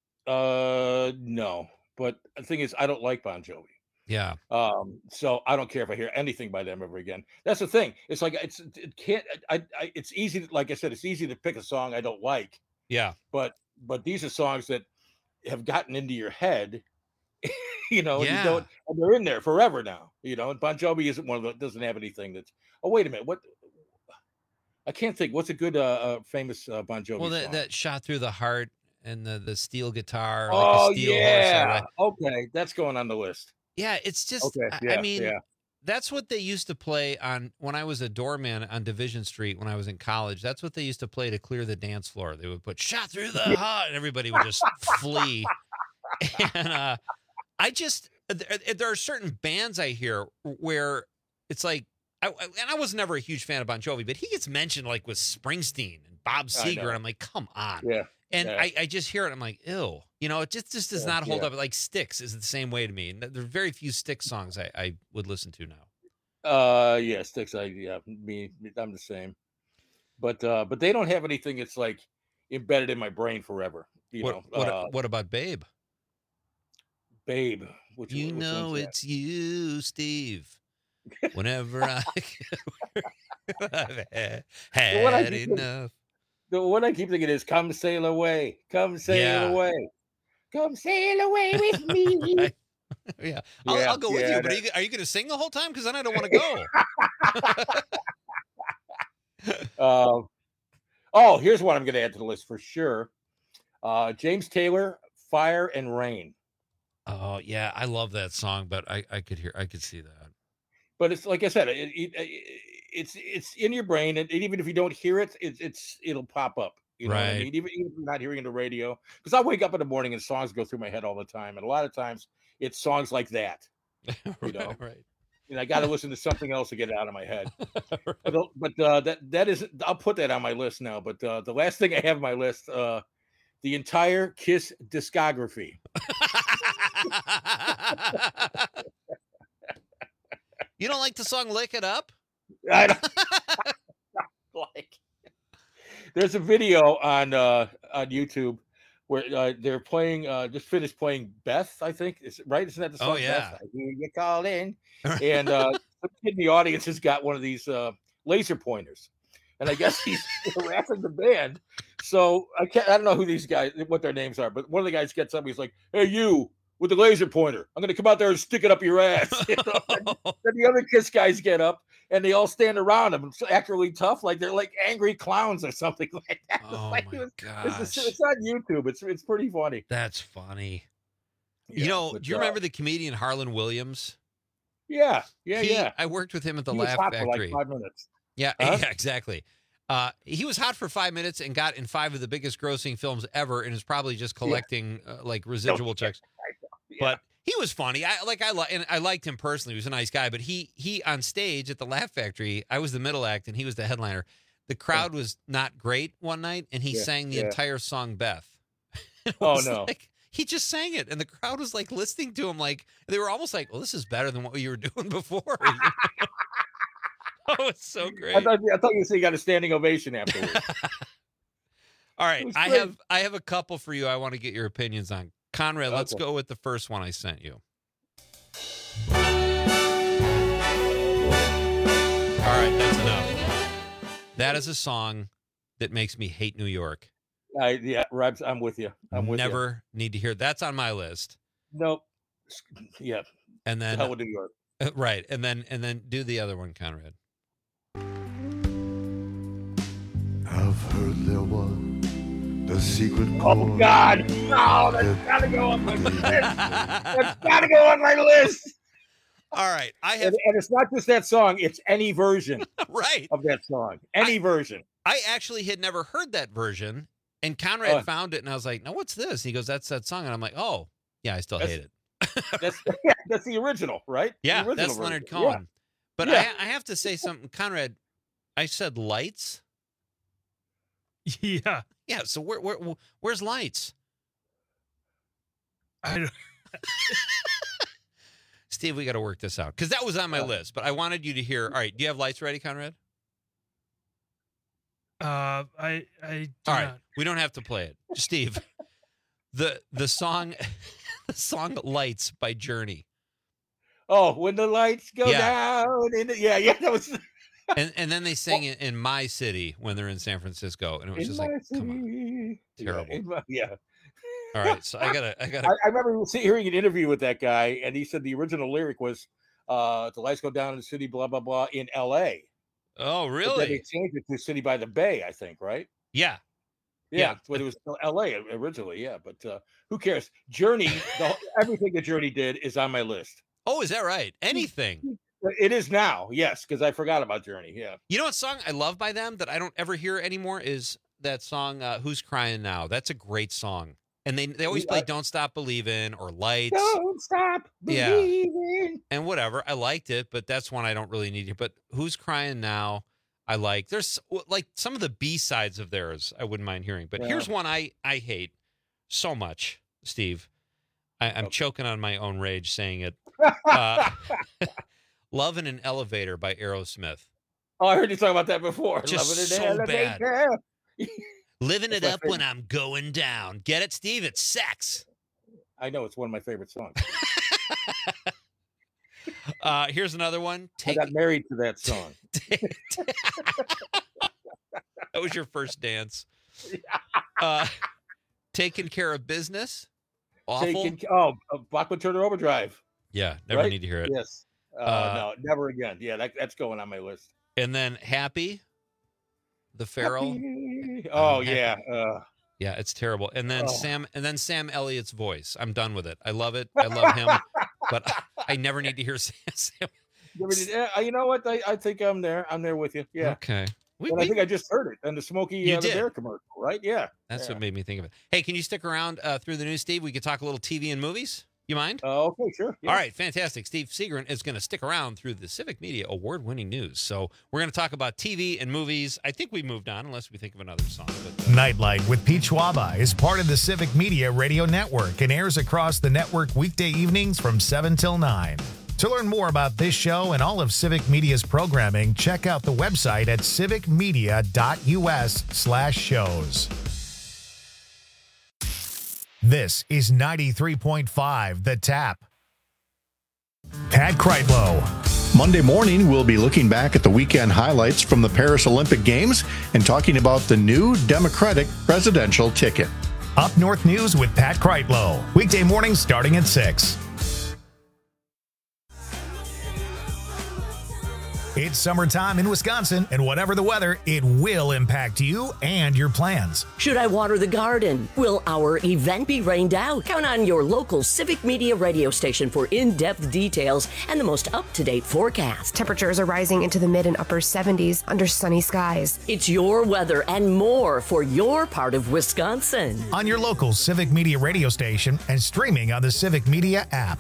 Uh, no. But the thing is, I don't like Bon Jovi. Yeah. Um, so I don't care if I hear anything by them ever again. That's the thing. It's like it's it can't. I, I it's easy. Like I said, it's easy to pick a song I don't like. Yeah. But but these are songs that have gotten into your head. You know, Yeah. you don't. And they're in there forever now. You know, and Bon Jovi isn't one of the, doesn't have anything that's. Oh wait a minute, what? I can't think. What's a good uh, uh famous uh, Bon Jovi Well, that, song? that Shot Through the Heart and the, the steel guitar. Oh like a steel yeah. horse. Okay, that's going on the list. Yeah, it's just, Okay, I- yeah, I mean, yeah. that's what they used to play on when I was a doorman on Division Street when I was in college. That's what they used to play to clear the dance floor. They would put Shot Through the Heart, and everybody would just flee. And uh, I just, there, there are certain bands I hear where it's like, I, I- and I was never a huge fan of Bon Jovi, but he gets mentioned like with Springsteen and Bob I Seger, know. and I'm like, come on. Yeah. And yeah. I, I just hear it. I'm like, ew. You know, it just, just does Yeah, not hold yeah. up. Like Styx is the same way to me. And there are very few Styx songs I, I would listen to now. Uh, yeah, Sticks. I yeah, me, I'm the same. But uh, but they don't have anything that's like embedded in my brain forever. You What know, what, uh, what about Babe? Babe. Which, You which know one's that? it's you, Steve. Whenever I I've had, The one I had keep thinking- enough. The one I keep thinking is "Come sail away, come sail Yeah. away, come sail away with me." Yeah, I'll, Yeah, I'll go with yeah, you. But are that- you, are you going to sing the whole time? Because then I don't want to go. Um, oh, here's one I'm going to add to the list for sure. Uh, James Taylor, "Fire and Rain." Oh yeah, I love that song, but I, I could hear, I could see that. But it's like I said, it, it, it- it's it's in your brain, and even if you don't hear it, it's it's it'll pop up. You know what I Right. mean? Even, even if you're not hearing the radio, because I wake up in the morning and songs go through my head all the time, and a lot of times it's songs like that. You know, right. and I got to listen to something else to get it out of my head. But uh, but uh, that that is, I'll put that on my list now. But uh, the last thing I have on my list, uh, the entire Kiss discography. You don't like the song "Lick It Up"? I don't like. There's a video on uh, on YouTube where uh, they're playing. Uh, just finished playing Beth, I think. Is right? Isn't that the song? Oh, yeah. Beth? I hear you call in, and uh, some kid in the audience has got one of these uh, laser pointers, and I guess he's harassing the band. So I can't. I don't know who these guys, what their names are, but one of the guys gets up. He's like, "Hey, you with the laser pointer! I'm going to come out there and stick it up your ass." You know? And then the other Kiss guys get up. And they all stand around him and act really tough, like they're like angry clowns or something like that. Oh like my it was, gosh. It's, it's on YouTube. It's it's pretty funny. That's funny. Yeah, you know, but, do you uh, remember the comedian Harlan Williams? Yeah, yeah, He- yeah. I worked with him at the He was Laugh hot for Factory. like five minutes. Yeah, Huh? yeah, exactly. Uh, he was hot for five minutes and got in five of the biggest grossing films ever, and is probably just collecting uh, like residual checks. But he was funny. I like I li- and I liked him personally. He was a nice guy. But he he on stage at the Laugh Factory, I was the middle act and he was the headliner. The crowd was not great one night, and he Yeah, sang the yeah. entire song "Beth." It Oh, was no. like- he just sang it, and the crowd was like listening to him, like they were almost like, "Well, this is better than what you were doing before." Oh, it's so great. I thought, I thought you said you got a standing ovation afterwards. All right, I great. have I have a couple for you I want to get your opinions on. Conrad, let's Okay. go with the first one I sent you. All right, that's enough. That is a song that makes me hate New York. I, yeah, Ribes, I'm with you. I'm with Never need to hear. That's on my list. you. Nope. Yeah. And then Hell with New York. uh, right, and then and then do the other one, Conrad. I've heard there was the secret Oh chord God! No, that's gotta go on my list. That's gotta go on my list. All right, I have, and, and it's not just that song; it's any version, right, of that song. Any I, version. I actually had never heard that version, and Conrad Oh. found it, and I was like, "No, what's this?" He goes, "That's that song," and I'm like, "Oh, yeah, I still That's- hate it." That's yeah, that's the original, right? The Yeah, original that's version. Leonard Yeah. Cohen. But Yeah. I, I have to say something, Conrad. I said lights. Yeah. Yeah. So where, where where's lights? I don't, Steve, we got to work this out because that was on my Yeah. list. But I wanted you to hear. All right, do you have lights ready, Conrad? uh, I, I do All right, not. we don't have to play it, Steve. the the song, the song "Lights" by Journey. Oh, when the lights go Yeah. down. In the, yeah, yeah, that was. And and then they sing it in My City when they're in San Francisco, and it was In just my like, come on, city. terrible. Yeah, in my- yeah. All right, so I gotta, I gotta. I, I remember see- hearing an interview with that guy, and he said the original lyric was, uh, "The lights go down in the city, blah blah blah," in L A. Oh, But then really? they changed it to "City by the Bay," I think, right? Yeah. Yeah, Yeah. but it was L A originally. Yeah, but uh, who cares? Journey, the, everything that Journey did is on my list. Oh, is that right? Anything. It is now, yes, because I forgot about Journey. Yeah. You know what song I love by them that I don't ever hear anymore is that song uh, "Who's Crying Now." That's a great song, and they they always We- play I- "Don't Stop Believing" or "Lights" Don't stop Yeah. believing. and whatever. I liked it, but that's one I don't really need. But "Who's Crying Now" I like. There's like some of the B sides of theirs I wouldn't mind hearing, but Yeah. here's one I I hate so much, Steve. I, I'm choking on my own rage saying it. Uh, "Love in an Elevator" by Aerosmith. Oh, I heard you talk about that before. Just Loving it so in the bad. elevator. Living That's it my up when I'm going down. Get it, Steve? It's sex. I know it's one of my favorite songs. Uh, here's another one. I Take, got married to that song. that was your first dance. Uh, Taking Care of Business. Awful. Taking, oh, uh, Bachman Turner Overdrive. Yeah, never right? need to hear it. Yes. Uh, Uh, no, never again. Yeah, that, that's going on my list. And then Happy, the Pharaoh. Oh Um, yeah. Uh, Yeah, it's terrible. And then Oh. Sam, and then Sam Elliott's voice. I'm done with it. I love it. I love him, but I never need to hear Sam. Sam. never did- uh, you know what? I, I think I'm there. I'm there with you. Yeah. Okay. We- and we- I think I just heard it on the Smokey You uh, the did. Bear commercial, right? Yeah. That's yeah. what made me think of it. Hey, can you stick around uh, through the news, Steve? We could talk a little T V and movies. You mind? Uh, okay, sure. Yeah. All right, fantastic. Steve Seagren is going to stick around through the Civic Media award-winning news. So we're going to talk about T V and movies. I think we moved on, unless we think of another song. But, uh, Nightlight with Pete Schwaba is part of the Civic Media Radio Network and airs across the network weekday evenings from seven till nine. To learn more about this show and all of Civic Media's programming, check out the website at civicmedia.us slash shows. This is ninety-three point five The Tap. Pat Kreitlow. Monday morning, we'll be looking back at the weekend highlights from the Paris Olympic Games and talking about the new Democratic presidential ticket. Up North News with Pat Kreitlow. Weekday mornings starting at six. It's summertime in Wisconsin, and whatever the weather, it will impact you and your plans. Should I water the garden? Will our event be rained out? Count on your local Civic Media radio station for in-depth details and the most up-to-date forecast. Temperatures are rising into the mid and upper seventies under sunny skies. It's your weather and more for your part of Wisconsin. On your local Civic Media radio station and streaming on the Civic Media app.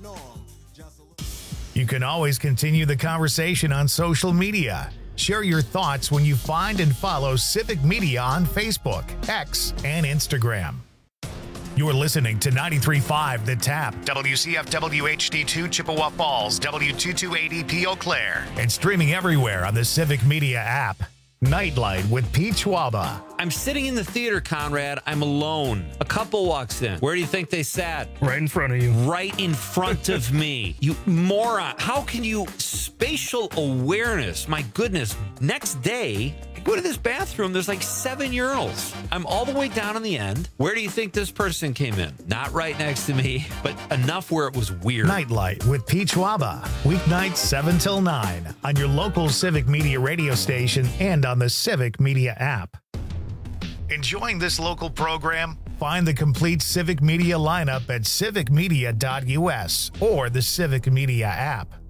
You can always continue the conversation on social media. Share your thoughts when you find and follow Civic Media on Facebook, X, and Instagram. You're listening to ninety-three point five The Tap, W C F W H D two Chippewa Falls, W two two eight E P Eau Claire, and streaming everywhere on the Civic Media app. Nightlight with Pete Schwaba. I'm sitting in the theater, Conrad. I'm alone. A couple walks in. Where do you think they sat? Right in front of you. Right in front of me. You moron. How can you... Spatial awareness. My goodness. Next day, I go to this bathroom. There's like seven urinals. I'm all the way down on the end. Where do you think this person came in? Not right next to me, but enough where it was weird. Nightlight with Pete Schwaba. Weeknights seven till nine on your local Civic Media radio station and on the Civic Media app. Enjoying this local program? Find the complete Civic Media lineup at civic media dot u s or the Civic Media app.